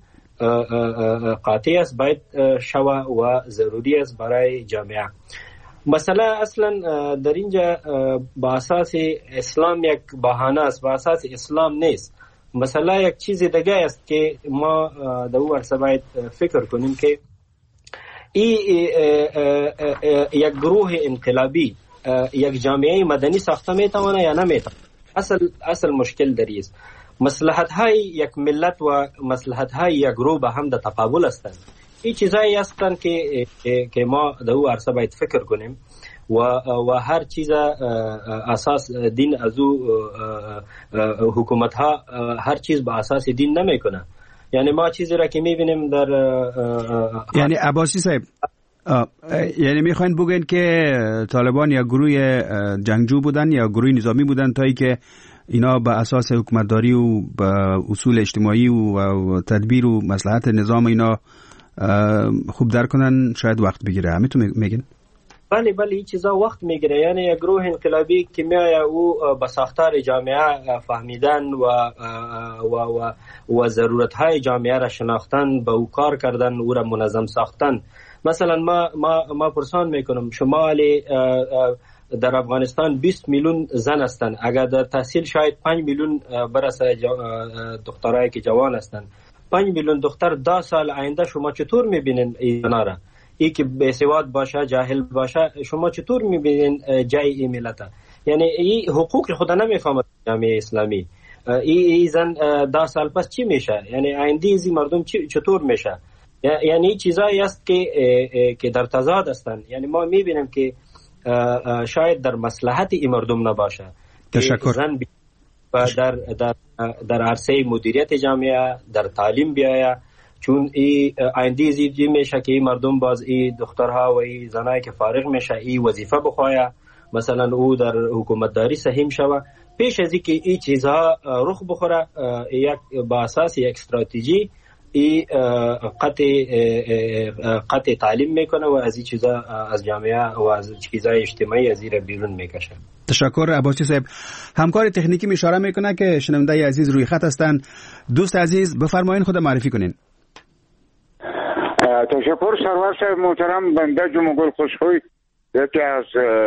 Speaker 8: قاطع است، باید شوه و ضروری است برای جامعه. مسئله اصلا در اینجا با اساس اسلام یک بهانه است، با اساس اسلام نیست. مسئله یک چیز دیگه است که ما در اون ورسه باید فکر کنیم که ای یک گروه انقلابی یک جامعه مدنی ساخته میتونه یا نمیتونه. اصل اصل مشکل دری است. مصلحت های یک ملت و مصلحت های یک گروه به هم در تقابل هستند. این چیزایی هستند که که ما در اون عرصه باید فکر کنیم و و هر چیز اساس دین از او حکومت ها هر چیز به اساس دین نمیکنه. یعنی ما چیزی را که میبینیم در
Speaker 4: یعنی عباسی صاحب یعنی میخواین بگین که طالبان یا گروه جنگجو بودن یا گروه نظامی بودن تا ای که اینا به اساس حکومتداری و به اصول اجتماعی و تدبیر و مصلحت نظام اینا خوب درک کنن شاید وقت بگیره. همینطور میگین؟
Speaker 8: بله بله این چیزا وقت میگیره. یعنی یک گروه انقلابی که میایه او به ساختار جامعه فهمیدن و و و, و ضرورت های جامعه را شناختن، به او کار کردن، او را منظم ساختن. مثلا ما ما ما پرسان میکنم شمال در افغانستان بیست میلیون زن هستند. اگر در تحصیل شاید پنج میلیون برسه دخترایی که جوان هستند. پنج میلیون دختر ده سال آینده شما چطور میبینین اینا را؟ ای که بیسواد باشه، جاهل باشه، شما چطور میبینین جای این ملت؟ یعنی این حقوق خدا نمیفهمد جامعه اسلامی. ای, ای زن ده سال پس چی میشه؟ یعنی آینده این مردم چطور میشه؟ یعنی چیزایی است که که در تضاد هستند. یعنی ما میبینیم که شاید در مصلحت این مردم نباشه.
Speaker 4: تشکر.
Speaker 8: زن در در در عرصه مدیریت جامعه، در تعلیم بیاید، چون ای آینده زیدی میشه که مردم باز ای دخترها و ای زنایی که فارغ میشه ای وظیفه بخوایا، مثلا او در حکومتداری سهیم شوه. پیش از اینکه ای چیزها رخ بخوره یک با اساس یک استراتژی ای قطع قطع تعلیم میکنه و از این چیزا از جامعه و از چیزای اجتماعی از این بیرون میکشه.
Speaker 4: تشکر عباسی صاحب. همکار تکنیکی اشاره میکنه که شنونده عزیز روی خط هستن. دوست عزیز بفرمایید خود معرفی کنین.
Speaker 9: تشکر سرور صاحب محترم. بنده جمعگل خوشخوی یکی از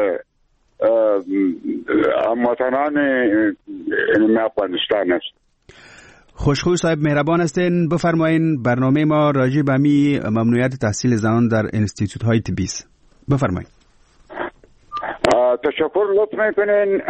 Speaker 9: هموطنان افغانستان است.
Speaker 4: خوشخوی صاحب مهربان هستین. بفرمایین برنامه ما راجع به می ممنوعیت تحصیل زنان در انستیتوت های طبی است. بفرمایید.
Speaker 9: تشکر لطف میکنین.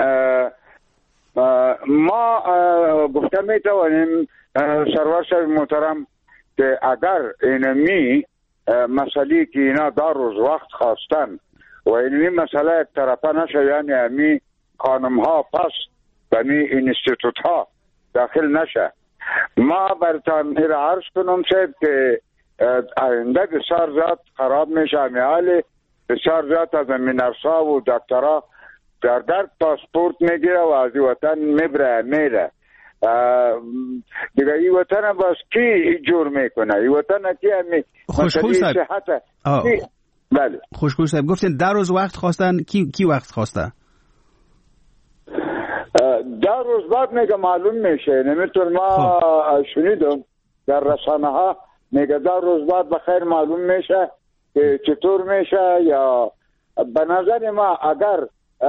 Speaker 9: ما گفته میتوانیم سرور صاحب محترم که اگر اینمی مسئله که اینا دار روز وقت خواستن و اینمی مسئله یک طرفه نشه، یعنی امی خانم ها پس بمی انستیتوت ها داخل نشه، ما برتان این عرض کنم صاحب که آینده بسیار زیاد خراب میشه. امیالی بسیار زیاد از امی نرسا و دکترها در در پاسپورت میگیره و از وطن میبره میره دیگه. این وطن باز کی جور میکنه؟ این وطن کی همی
Speaker 4: خوشخوی صاحب
Speaker 9: بله
Speaker 4: خوشخوی صاحب گفتین در روز وقت خواستن. کی کی وقت خواسته؟
Speaker 9: در روز بعد میگه معلوم میشه. نمیتون ما شنیدم در رسانه ها میگه در روز بعد بخیر معلوم میشه که چطور میشه. یا به نظر ما اگر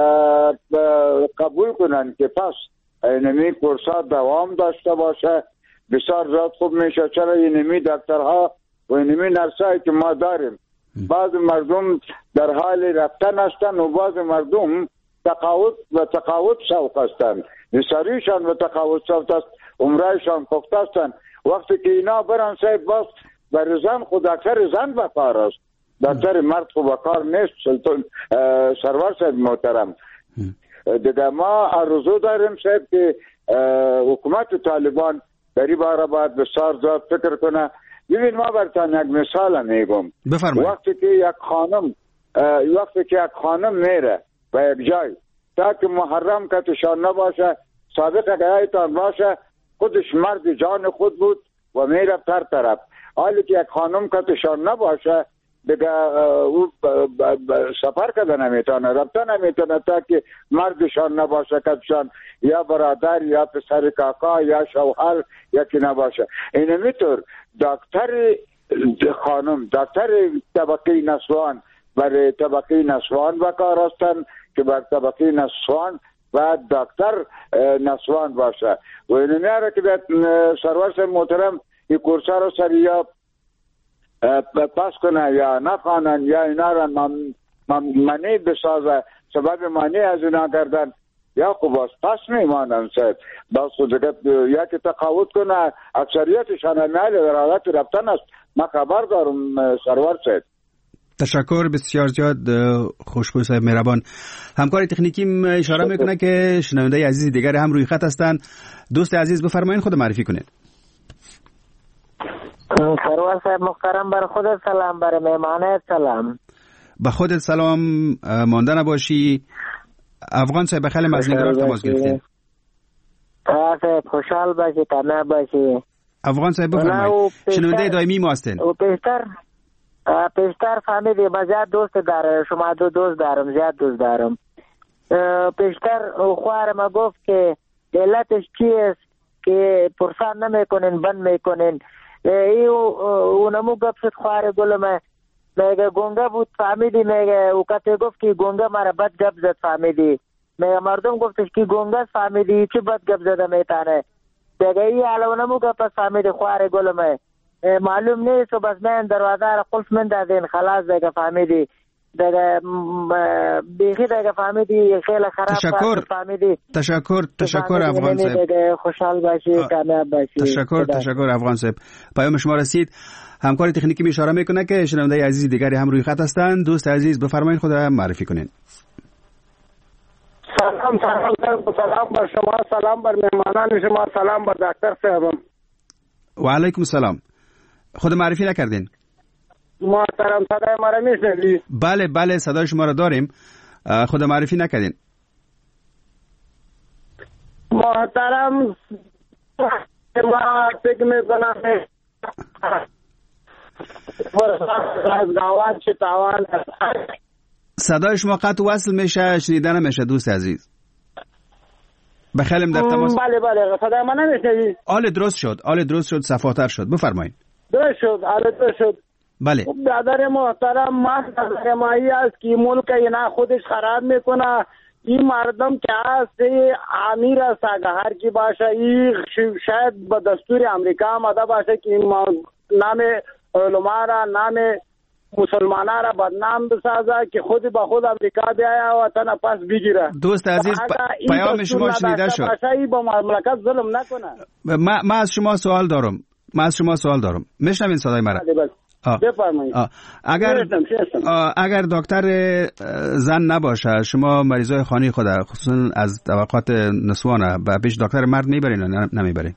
Speaker 9: قبول کنن که پس اینمی کورسات دوام داشته باشه بسیار زیاد خوب میشه. چرا اینمی دکترها و اینمی نرسایی که ما داریم بعض مردم در حال رفتن هستن و بعض مردم تقاعد و تقاعد شوق هستن، نساریشان و تقاعد شوق است، عمرایشان پخته هستن. وقتی که اینا برن صاحب باز بر زن خود اکثر زن بکار است، دکتر مرد خود بکار نیست. سلطان سرور صاحب محترم دیگه ما آرزو داریم صاحب که حکومت طالبان در این باره باید بسیار زیاد فکر کنه. ببین ما براتون یک مثال میگم.
Speaker 4: بفرمایید.
Speaker 9: وقتی که یک خانم وقتی که یک خانم میره به یک جای تا که محرم کتشان نباشه، سابق قیایتان باشه، خودش مرد جان خود بود و میره پر طرف. حالی که یک خانم کتشان نباشه دیگه او سفر کده نمیتونه، ربطه نمیتونه تا که مردشان نباشه کتشان، یا برادر یا پسر کاکا یا شوهر یکی نباشه. این میتور دکتر خانم، دکتر طبقه نسوان برای طبقه نسوان بکار هستن که بر طبقه نسوان و دکتر نسوان باشه. و این میاره که سرور محترم این کورسا رو سر یا پس کنه یا نخوانن یا اینا را منی بسازه، سبب منی از اینا کردن یا خوب است پس میمانن سید. بس دیگه یا که تقاوت کنه اکثریتشان میل در حالت رفتن است. ما خبر دارم سرور سید.
Speaker 4: تشکر بسیار زیاد خوشبو صاحب مهربان. همکار تکنیکی اشاره میکنه که شنونده عزیز دیگر هم روی خط هستند. دوست عزیز بفرمایید خود معرفی کنید.
Speaker 10: سرور صاحب محترم، بر خودت سلام، بر مهمانت سلام.
Speaker 4: به خودت سلام، مانده نباشی. افغان صاحب بخیل مزنگرار تماس گرفتین.
Speaker 10: صاحب خوشحال باشی، تنها باشی.
Speaker 4: افغان صاحب بفرمایید. شنونده دائمی ما هستین.
Speaker 10: او پیشتر پیشتر فهمیدی ما زیاد دوست داره، شما دو دوست دارم، زیاد دوست دارم. پیشتر خوار ما گفت که علتش چیست که پرسان نمیکنین، بند میکنین. ای اونمو گفت شد خوار گلمه میگه گونگه بود فهمیدی، میگه او کسی گفت که گونگه مرا بد گپ زد فهمیدی. میگه مردم گفتش که گونگه فهمیدی چی بد گپ زده میتانه. میگه ای حالا اونمو گفت فهمیدی خوار گلمه معلوم نیست و بس من دروازه را قلف من دادین خلاص دیگه فهمیدی دیگه بیخی دیگه فهمیدی خیلی خراب
Speaker 4: تشکر
Speaker 10: فهمیدی.
Speaker 4: تشکر تشکر افغان صاحب،
Speaker 10: خوشحال باشی، کامیاب باشی.
Speaker 4: تشکر تشکر افغان صاحب. پیام شما رسید. همکار تکنیکی می اشاره میکنه که شنونده عزیز دیگری هم روی خط هستند. دوست عزیز بفرمایید خود معرفی کنین.
Speaker 11: سلام سلام سلام بر شما، سلام بر مهمانان شما، سلام بر دکتر صاحبم.
Speaker 4: و علیکم السلام. خود معرفی نکردین؟
Speaker 11: محترم صدای ما را میشنوی؟
Speaker 4: بله بله صدای شما را داریم. خود معرفی نکردین.
Speaker 11: محترم ما فکر میکنم
Speaker 4: صدای شما قطع وصل میشه، شنیده نمیشه دوست عزیز. بخیلم در تماس.
Speaker 11: بله بله صدای ما نمیشنوی؟
Speaker 4: آل درست شد، آل درست شد، صفاتر شد. بفرمایید.
Speaker 11: درست شد، آل درست شد.
Speaker 4: بله.
Speaker 11: برادر محترم، ما نظر ما ای است که ملک اینا خودش خراب میکنه. این مردم که هست امیر است، اگه هر کی باشه این شاید به دستور امریکا آمده باشه که این نام علما را، نام مسلمانا را بدنام بسازه که خود به خود امریکا بیاید و تن پس بگیره.
Speaker 4: دوست عزیز پیام شما شنیده شد.
Speaker 11: باشه با مملکت ظلم نکنه.
Speaker 4: ما ما از شما سوال دارم. ما از شما سوال دارم. میشنوین صدای مرا؟
Speaker 11: بفرمایید.
Speaker 4: اگر اگر دکتر زن نباشه، شما مریضای خانه خود خصوصا از طبقات نسوانه و پیش دکتر مرد میبرین یا نمیبرین؟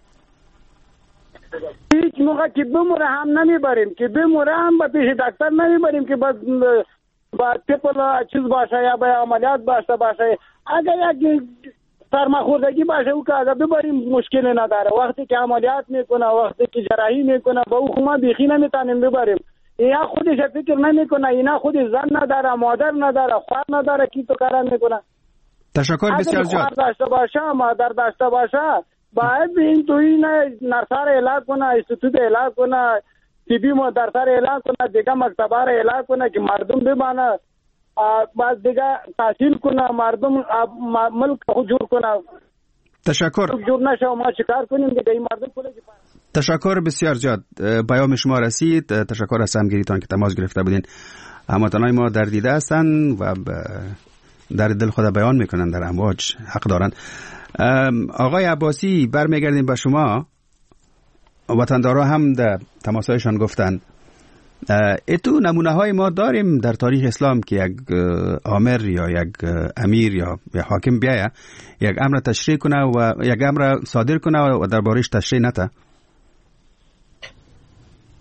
Speaker 11: هیچ موقع که بموره هم نمیبریم، که بموره هم به پیش دکتر نمیبریم که با با تپل چیز باشه یا با عملیات باشه باشه. اگر یک سرماخوردگی باشه او که اگر ببریم مشکلی نداره. وقتی که عملیات میکنه، وقتی که جراحی میکنه، با او خما بیخی نمیتونیم ببریم. اینا خودش فکر نمیکنه، اینا خودش زن نداره، مادر نداره، خواهر نداره که تو کار میکنه.
Speaker 4: تشکر بسیار زیاد.
Speaker 11: اگر داشته باشه، مادر داشته باشه، باید این تو این نرسار علاج کنه، استودیو علاج کنه، طبی مدرسه علاج کنه، دیگه مکتبه علاج کنه که مردم بمانه، بعد دیگه تحصیل کنه، مردم ملک خود جور کنه.
Speaker 4: تشکر.
Speaker 11: جور نشه و ما چیکار کنیم دیگه این مردم کلی.
Speaker 4: تشکر بسیار زیاد. پیام شما رسید. تشکر از همگیریتان که تماس گرفته بودین. هموطنان ما در دیده هستن و در دل خود بیان میکنن، در امواج حق دارن. آقای عباسی برمیگردیم به شما. وطندارا هم در تماسایشان گفتن اتو نمونه های ما داریم در تاریخ اسلام که یک آمر یا یک امیر یا یک حاکم بیایه یک امر تشریع کنه و یک امر صادر کنه و دربارش تشریع نته.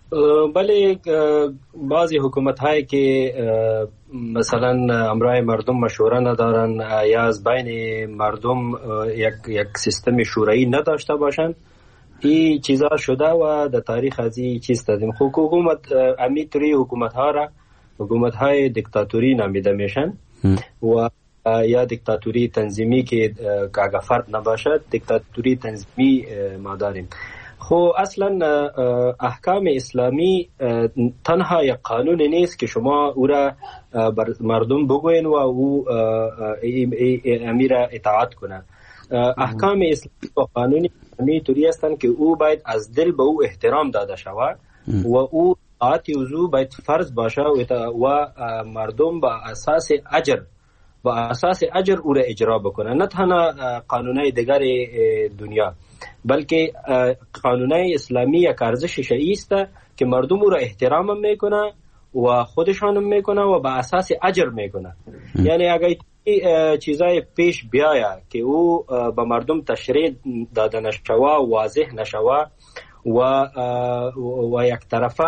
Speaker 8: بله بعضی حکومت هایی که مثلا امرای مردم مشوره ندارن یا از بین مردم یک یک سیستم شورایی نداشته باشن، این چیزا شده و در تاریخ از این چیز دادیم. خب حکومت امیتوری حکومت ها را حکومت های دیکتاتوری نامیده میشن و یا دیکتاتوری تنظیمی که اگه فرد نباشد دیکتاتوری تنظیمی ما داریم. خب اصلا احکام اسلامی تنها یک قانون نیست که شما او را بر مردم بگوین و او امیر اطاعت کنه. احکام اسلامی و قانون اسلامی طوری هستند که او باید از دل به او احترام داده شود و او اطاعت او باید فرض باشه و مردم با اساس اجر با اساس اجر او را اجرا بکنه، نه تنها قانونهای دیگر دنیا بلکه قانونهای اسلامی یک ارزش شرعی است که مردم او را احترام میکنه و خودشان میکنه و با اساس اجر میکنه. یعنی اگر چیزای پیش بیاید که او به مردم تشریح داده نشوه، واضح نشوه و و یک طرفه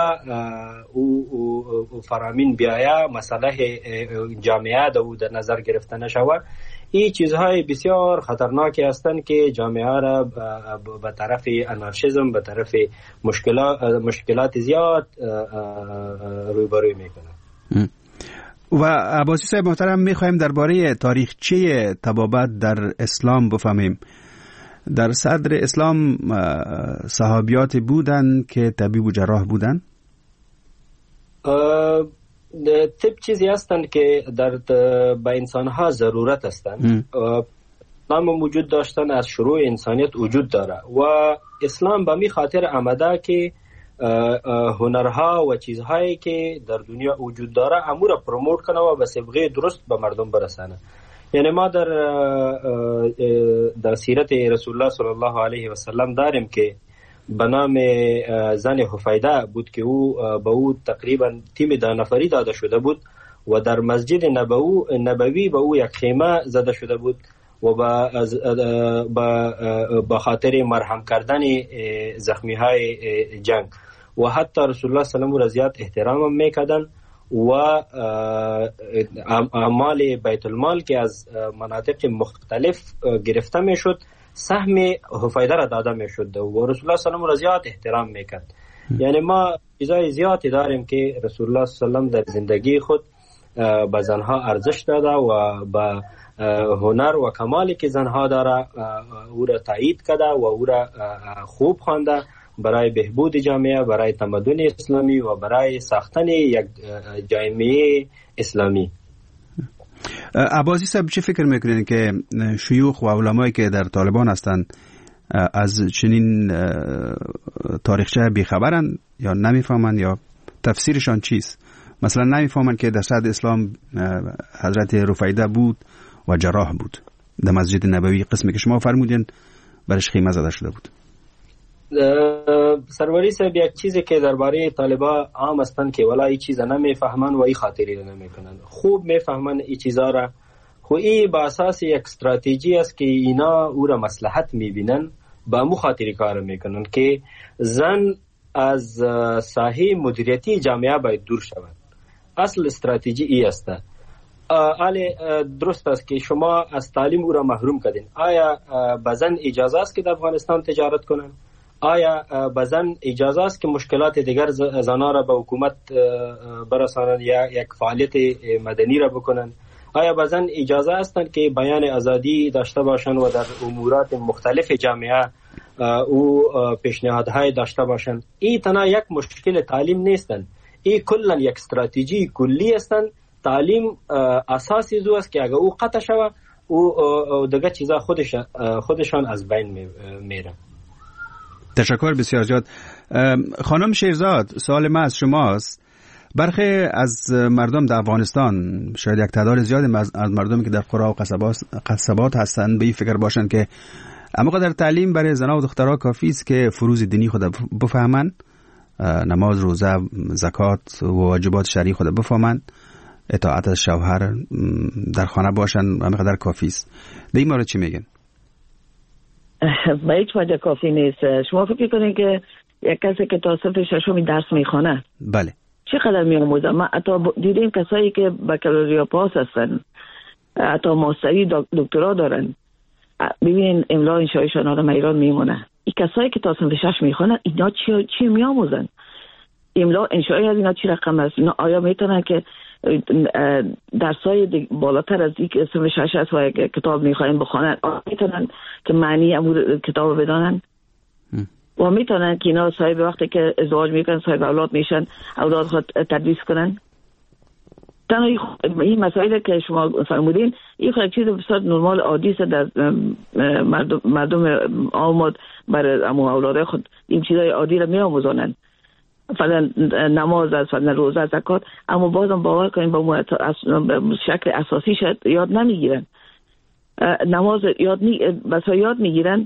Speaker 8: او فرامین بیاید مصالح جامعه دو در نظر گرفته نشوه، این چیزهای بسیار خطرناکی هستند که جامعه را به طرف انارشیزم، به طرف مشکلات مشکلات زیاد روبروی میکنه.
Speaker 4: و عباسی صاحب محترم، میخوایم درباره تاریخچه طبابت در اسلام بفهمیم. در صدر اسلام صحابیات بودن که طبیب و جراح بودن؟
Speaker 8: تب چیزی هستند که در با انسانها ضرورت هستند. اسلام وجود داشتن از شروع انسانیت وجود داره و اسلام به می خاطر آمده که هنرها و چیزهایی که در دنیا وجود داره امور را پروموت کنه و به صبغه درست به مردم برسانه. یعنی ما در در سیرت رسول الله صلی الله علیه و سلم داریم که به نام زن حفیده بود که او به او تقریبا تیم ده نفری داده شده بود و در مسجد نبوی به او یک خیمه زده شده بود و با خاطر مرهم کردن زخمی های جنگ و حتی رسول الله صلی الله علیه و زیاد احترام میکردن و اعمال بیت المال که از مناطق مختلف گرفته میشد سهم حفیده را داده میشد و رسول الله صلی الله علیه و زیاد احترام میکرد. یعنی ما چیزای زیادی داریم که رسول الله صلی الله علیه و در زندگی خود به زنها ارزش داده و با هنر و کمالی که زنها داره او را تایید کرده و او را خوب خوانده برای بهبود جامعه، برای تمدن اسلامی و برای ساختن یک جامعه اسلامی.
Speaker 4: عباسی صاحب چه فکر میکنین که شیوخ و علمایی که در طالبان هستند از چنین تاریخچه بیخبرن یا نمیفهمن یا تفسیرشان چیست؟ مثلا نمیفهمن که در صدر اسلام حضرت رفیده بود و جراح بود در مسجد نبوی، قسمی که شما فرمودین برش خیمه زده شده بود.
Speaker 8: سروری صاحب یک چیزی که درباره طالبا عام هستند که ولی این چیزا نمیفهمن و این خاطری رو نمیکنن. خوب میفهمن این چیزا را، خو این با اساس یک استراتژی است که اینا او را مصلحت میبینن با مو خاطری کار میکنن که زن از ساحه مدیریتی جامعه باید دور شود. اصل استراتژی ای است. آله درست است که شما از تعلیم او را محروم کردین. آیا به زن اجازه است که در افغانستان تجارت کنن؟ آیا به زن اجازه است که مشکلات دیگر زنان را به حکومت برسانند یا یک فعالیت مدنی را بکنند؟ آیا به زن اجازه است که بیان آزادی داشته باشند و در امورات مختلف جامعه او پیشنهادهای داشته باشند؟ این تنها یک مشکل تعلیم نیستند، این کلا یک استراتژی کلی هستند. تعلیم اساسی زو است که اگر او قطع شود او دیگه چیزا خودش خودشان از بین میره.
Speaker 4: تشکر بسیار زیاد. خانم شیرزاد، سوال ما از شماست. برخی از مردم در افغانستان، شاید یک تعداد زیاد از مردمی که در قرى و قصبات هستند، به این فکر باشند که اما قدر تعلیم برای زنها و دخترها کافی است که فروض دینی خود بفهمند، نماز، روزه، زکات و واجبات شرعی خود بفهمند، اطاعت از شوهر در خانه باشند، همین قدر کافی است. در این مورد چی میگن؟
Speaker 6: به هیچ وجه کافی نیست. شما فکر کنید که یک کسی که تا صف ششم درس میخوانه
Speaker 4: بله
Speaker 6: چقدر میآموزه؟ ما حتی دیدیم کسایی که بکالوریا پاس هستن، حتی ماستری دکترا دارن، ببینین املا انشایشان آدم ایران میمونه. این کسایی که تا صف شش میخوانن اینا چی چی میآموزن؟ املا انشایی از اینا چی رقم است؟ اینا آیا میتونن که درسای بالاتر از این که صف شش است و کتاب میخواین بخوانن، آیا میتونن که معنی امور کتاب بدانن؟ و میتونن که اینا صاحب وقتی که ازدواج میکنن صاحب اولاد میشن اولاد خود تدریس کنن؟ تنها این مسائل که شما فرمودین این خود چیز بسیار نرمال عادی است در مردم مردم آمد برای امو اولاد خود این چیزای عادی را میآموزانن، مثلا نماز است، مثلا روزه، زکات، اما بازم باور کنین با شکل اساسی شد یاد نمیگیرن. نماز یاد نی بس یاد میگیرن،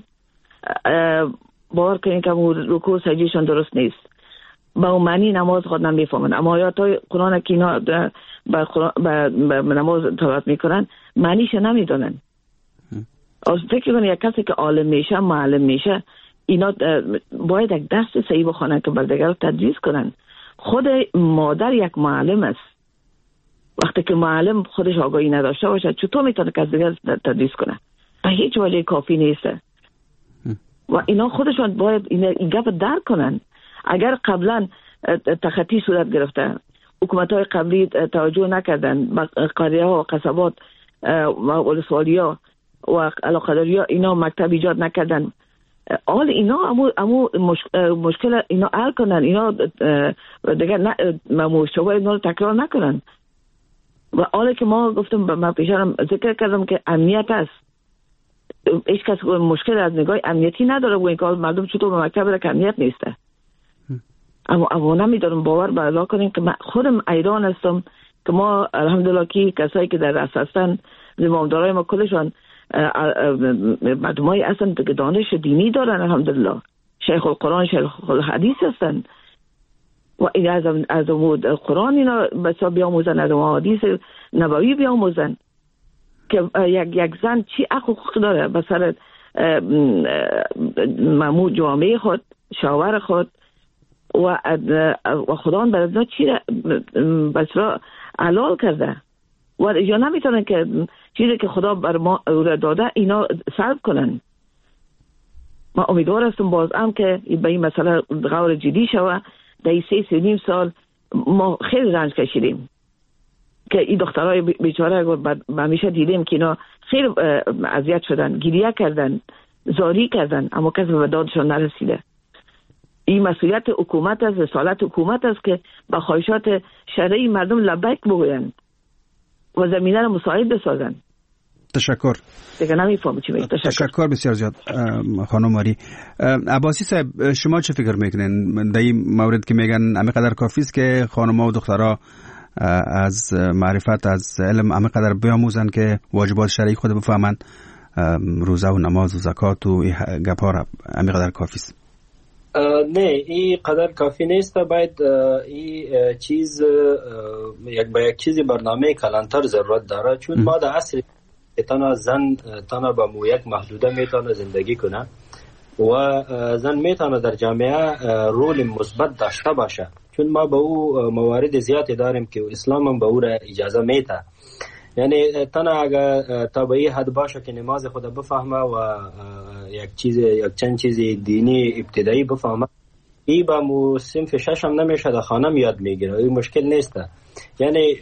Speaker 6: باور کنین که رکوع سجدهشون درست نیست، با اون معنی نماز خود نمیفهمن. اما آیات قرآن که اینا به نماز تلاوت میکنن معنیش نمیدونن. فکر کنین یک کسی که عالم میشه معلم میشه اینا باید یک درس صحیح بخونن که بر دیگر تدریس کنن. خود مادر یک معلم است. وقتی که معلم خودش آگاهی نداشته باشه چطور میتونه که از دیگر تدریس کنه؟ به هیچ وجه کافی نیست و اینا خودشون باید این گپ درک کنن. اگر قبلا تخطی صورت گرفته، حکومت های قبلی توجه نکردن، قریه ها و قصبات و ولسوالی ها و علاقداری ها اینا مکتب ایجاد نکردن، آل اینا امو, امو مشکل اینا حل کنن، اینا دیگر مشابه اینا رو تکرار نکنن. و آلی که ما گفتم من پیشارم ذکر کردم که امنیت است، هیچ کس مشکل از نگاه امنیتی نداره و این که مردم چطور به مکتب را که امنیت نیسته. اما اما نمیدارم باور بالا کنیم که من خودم ایران هستم که ما الحمدلله کی کسایی که در رأس هستن زمامدارای ما کلشان مردمایی هستن که دانش دینی دارن، الحمدلله شیخ القرآن شیخ الحدیث هستن و این از از قرآن اینا بسا بیاموزن، از حدیث نبوی بیاموزن که یک یک زن چی حقوق داره به سر مامور جامعه خود، شاور خود و و خدا برای ازنا چی بسرا حلال کرده و یا نمیتونن که چیزی که خدا بر ما را داده اینا سلب کنن. ما امیدوار هستم باز هم که به این مسئله غور جدی شوه. در این سه سه نیم سال ما خیلی رنج کشیدیم که این دخترهای بیچاره همیشه دیدیم که اینا خیلی اذیت شدن، گریه کردن، زاری کردن، اما کسی به دادشان نرسیده. این مسئولیت حکومت است، رسالت حکومت است که با خواهشات شرعی مردم لبیک بگویند و زمینه را مساعد بسازن.
Speaker 4: تشکر.
Speaker 6: دیگه نمیفهمم چی میگم.
Speaker 4: تشکر. تشکر بسیار زیاد خانم ماری. عباسی صاحب شما چه فکر میکنین در این مورد که میگن همه قدر کافی است که خانم‌ها و دخترها از معرفت از علم همه قدر بیاموزن که واجبات شرعی خود بفهمن، روزه و نماز و زکات و گپا همه قدر کافی است؟
Speaker 8: نه این قدر کافی نیست. باید این چیز یک با یک چیزی برنامه کلانتر ضرورت داره، چون ما در عصر تنها زن تنها با مو یک محدوده میتونه زندگی کنه و زن میتونه در جامعه رول مثبت داشته باشه، چون ما به او موارد زیادی داریم که اسلام هم به او را اجازه میده. یعنی تنها اگر تا به این حد باشه که نماز خود بفهمه و یک چیز یک چند چیز دینی ابتدایی بفهمه، این با مو صنف شش هم نمیشه در خانه یاد میگیره، این مشکل نیست. یعنی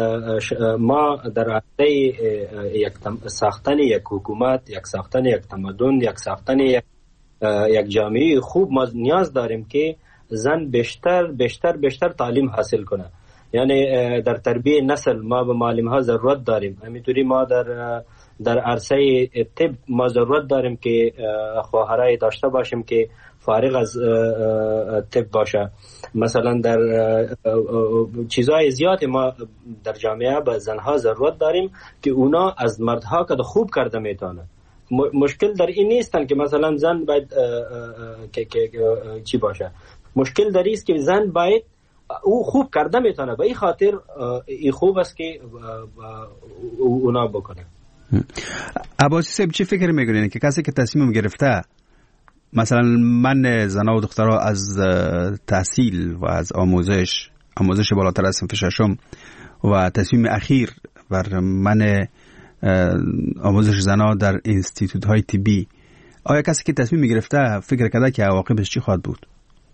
Speaker 8: ما در عرصه یک ساختن یک حکومت، یک ساختن یک تمدن، یک ساختن یک یک جامعه خوب ما نیاز داریم که زن بیشتر بیشتر بیشتر تعلیم حاصل کنه. یعنی در تربیت نسل ما به معلم ها ضرورت داریم. همینطوری ما در در عرصه طب ما ضرورت داریم که خواهرای داشته باشیم که فارغ از طب باشه. مثلا در چیزهای زیادی ما در جامعه به زنها ضرورت داریم که اونا از مردها که خوب کرده میتونه. مشکل در این نیستن که مثلا زن باید که چی باشه، مشکل در این است که زن باید او خوب کرده میتونه، به این خاطر این خوب است که اونا بکنه.
Speaker 4: عباسی صاحب چی فکر میکنین که کسی که تصمیم گرفته مثلا من زنا و دخترها از تحصیل و از آموزش آموزش بالاتر از صنف ششم و تصمیم اخیر بر من آموزش زنا در اینستیتوت های طبی، آیا کسی که تصمیم میگرفته فکر کرده که عواقبش چی خواهد بود؟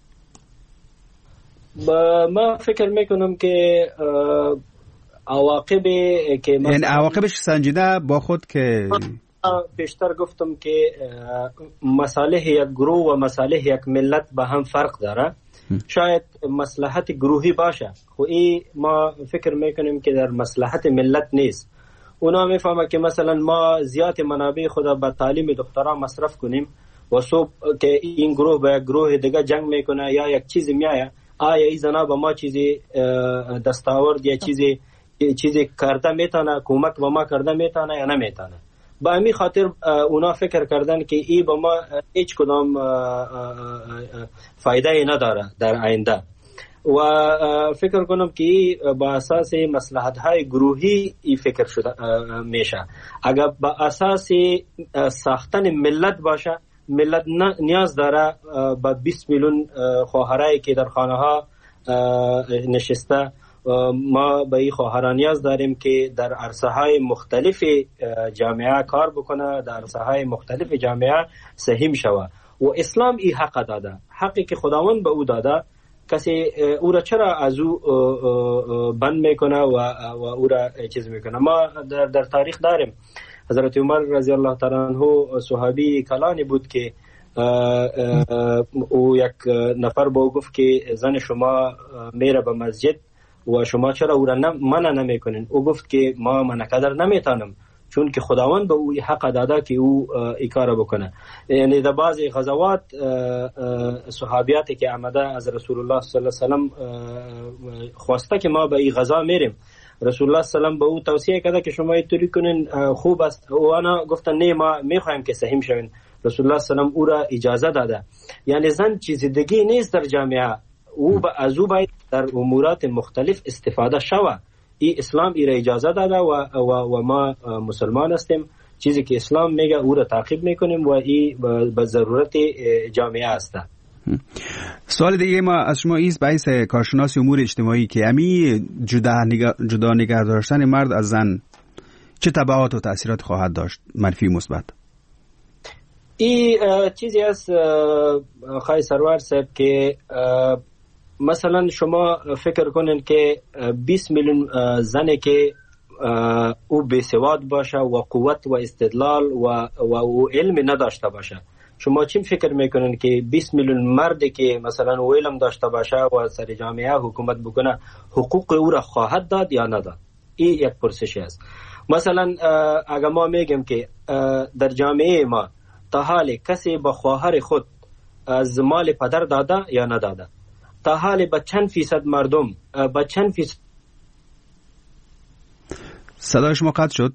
Speaker 8: ما فکر میکنم که عواقب که
Speaker 4: یعنی عواقبش سنجیده با خود که
Speaker 8: پیشتر گفتم که مصالح یک گروه و مصالح یک ملت به هم فرق داره. شاید مصلحت گروهی باشه، خو این ما فکر میکنیم که در مصلحت ملت نیست. اونا میفهمه که مثلا ما زیاد منابع خدا به تعلیم دختران مصرف کنیم و صبح که این گروه به یک گروه دیگه جنگ میکنه یا یک چیزی میایه، آیا این زنا به ما چیزی دستاورد یا چیزی چیزی کرده میتونه، کمک به ما کرده میتونه یا نمیتونه. با همین خاطر اونا فکر کردن که ای با ما هیچ کدام فایده ای نداره در آینده و فکر کنم که با اساس مصلحت های گروهی ای فکر شده میشه. اگر با اساس ساختن ملت باشه، ملت نیاز داره با بیست میلیون خواهرایی که در خانه ها نشسته، ما به این خواهران نیاز داریم که در عرصه های مختلف جامعه کار بکنه، در عرصه های مختلف جامعه سهم شوه و اسلام این حق داده، حقی که خداوند به او داده. کسی او را چرا از او بند میکنه و, و او را چیز میکنه؟ ما در, در تاریخ داریم حضرت عمر رضی الله تعالی عنه صحابی کلانی بود که او یک نفر با او گفت که زن شما میره به مسجد و شما چرا او را منع نمیکنین؟ او گفت که ما منع کردن نمیتونم، چون که خداوند به او حق داده که او این کار بکنه. یعنی در بعضی غزوات صحابیاتی که آمده از رسول الله صلی الله علیه و سلم خواسته که ما به این غزا میریم، رسول الله صلی الله علیه و سلم به او توصیه کرده که شما اینطوری کنین خوب است، و انا گفتن نه ما میخوایم که سهم شوین. رسول الله صلی الله علیه و سلم او را اجازه داده. یعنی زن چیز دیگه نیست در جامعه، او با از او باید در امورات مختلف استفاده شود. این اسلام ای را اجازه داده و, و, و ما مسلمان هستیم، چیزی که اسلام میگه او را تعقیب میکنیم و این به ضرورت جامعه است.
Speaker 4: سوال دیگه ما از شما ایست بحث کارشناس امور اجتماعی که امی جدا نگه جدا نگه داشتن مرد از زن چه تبعات و تأثیرات خواهد داشت، منفی مثبت؟
Speaker 8: این چیزی است خواهی سرور صاحب که مثلا شما فکر کنین که بیست میلیون زنی که او بیسواد باشه و قوت و استدلال و, و او علم نداشته باشه، شما چی فکر میکنین که بیست میلیون مردی که مثلا او علم داشته باشه و سر جامعه حکومت بکنه حقوق او را خواهد داد یا نداد؟ این یک پرسشی است. مثلا اگر ما میگیم که در جامعه ما تا حال کسی با خواهر خود از مال پدر داده یا نداده؟ تا حال با چند فیصد مردم با چند فیصد
Speaker 4: صدای شما قطع شد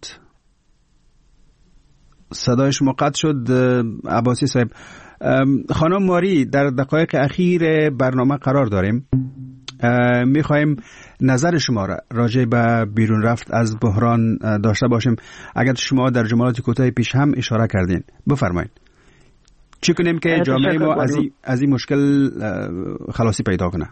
Speaker 4: صدای شما قطع شد عباسی صاحب. خانم ماری، در دقایق اخیر برنامه قرار داریم، میخوایم نظر شما را راجع به بیرون رفت از بحران داشته باشیم. اگر شما در جملات کوتاه پیش هم اشاره کردین، بفرمایید چی کنیم که جامعه ما از این از این مشکل خلاصی پیدا کنه؟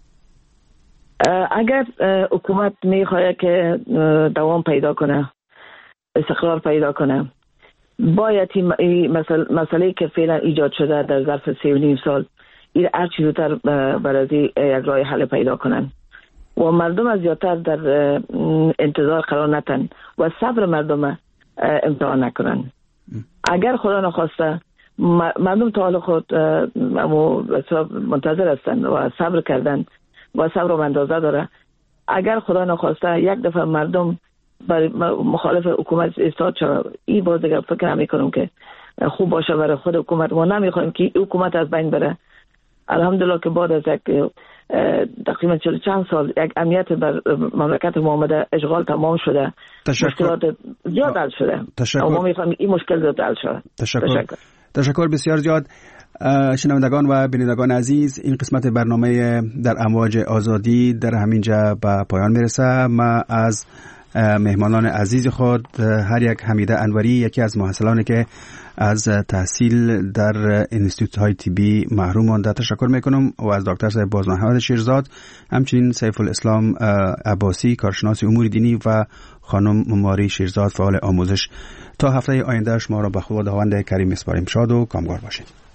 Speaker 6: اگر حکومت میخواد که دوام پیدا کنه، استقرار پیدا کنه، باید این مسئله که فعلا ایجاد شده در ظرف سی و نیم سال این هر چیز زودتر برای یک راه حل پیدا کنن و مردم از زیادتر در انتظار قرار نتن و صبر مردم امتحان نکنن. اگر خدا نخواسته مردم تا حال خود منتظر هستن و صبر کردن و صبر و اندازه داره. اگر خدا نخواسته یک دفعه مردم برای مخالف حکومت ایستاد شد، این باز دیگه فکر نمی کنم که خوب باشه برای خود حکومت. ما نمیخوایم که حکومت از بین بره. الحمدلله که بعد از یک تقریبا چهل چند سال یک امنیت بر مملکت ما آمده، اشغال تمام شده، مشکلات زیاد حل شده.
Speaker 4: تشکر.
Speaker 6: ما میخوایم این مشکل زیاد حل شده.
Speaker 4: تشکر. تشکر. تشکر بسیار زیاد. شنوندگان و بینندگان عزیز، این قسمت برنامه در امواج آزادی در همینجا به پایان میرسه. ما از مهمانان عزیز خود، هر یک حمیده انوری، یکی از محصلانی که از تحصیل در انستیتوت های طبی محروم مانده، تشکر میکنم و از دکتر صاحب باز محمد شیرزاد، همچنین سیف الاسلام عباسی کارشناس امور دینی و خانم ماری شیرزاد فعال آموزش. تا هفته آینده شما را به خداوند کریم میسپاریم. شاد و کامگار باشید.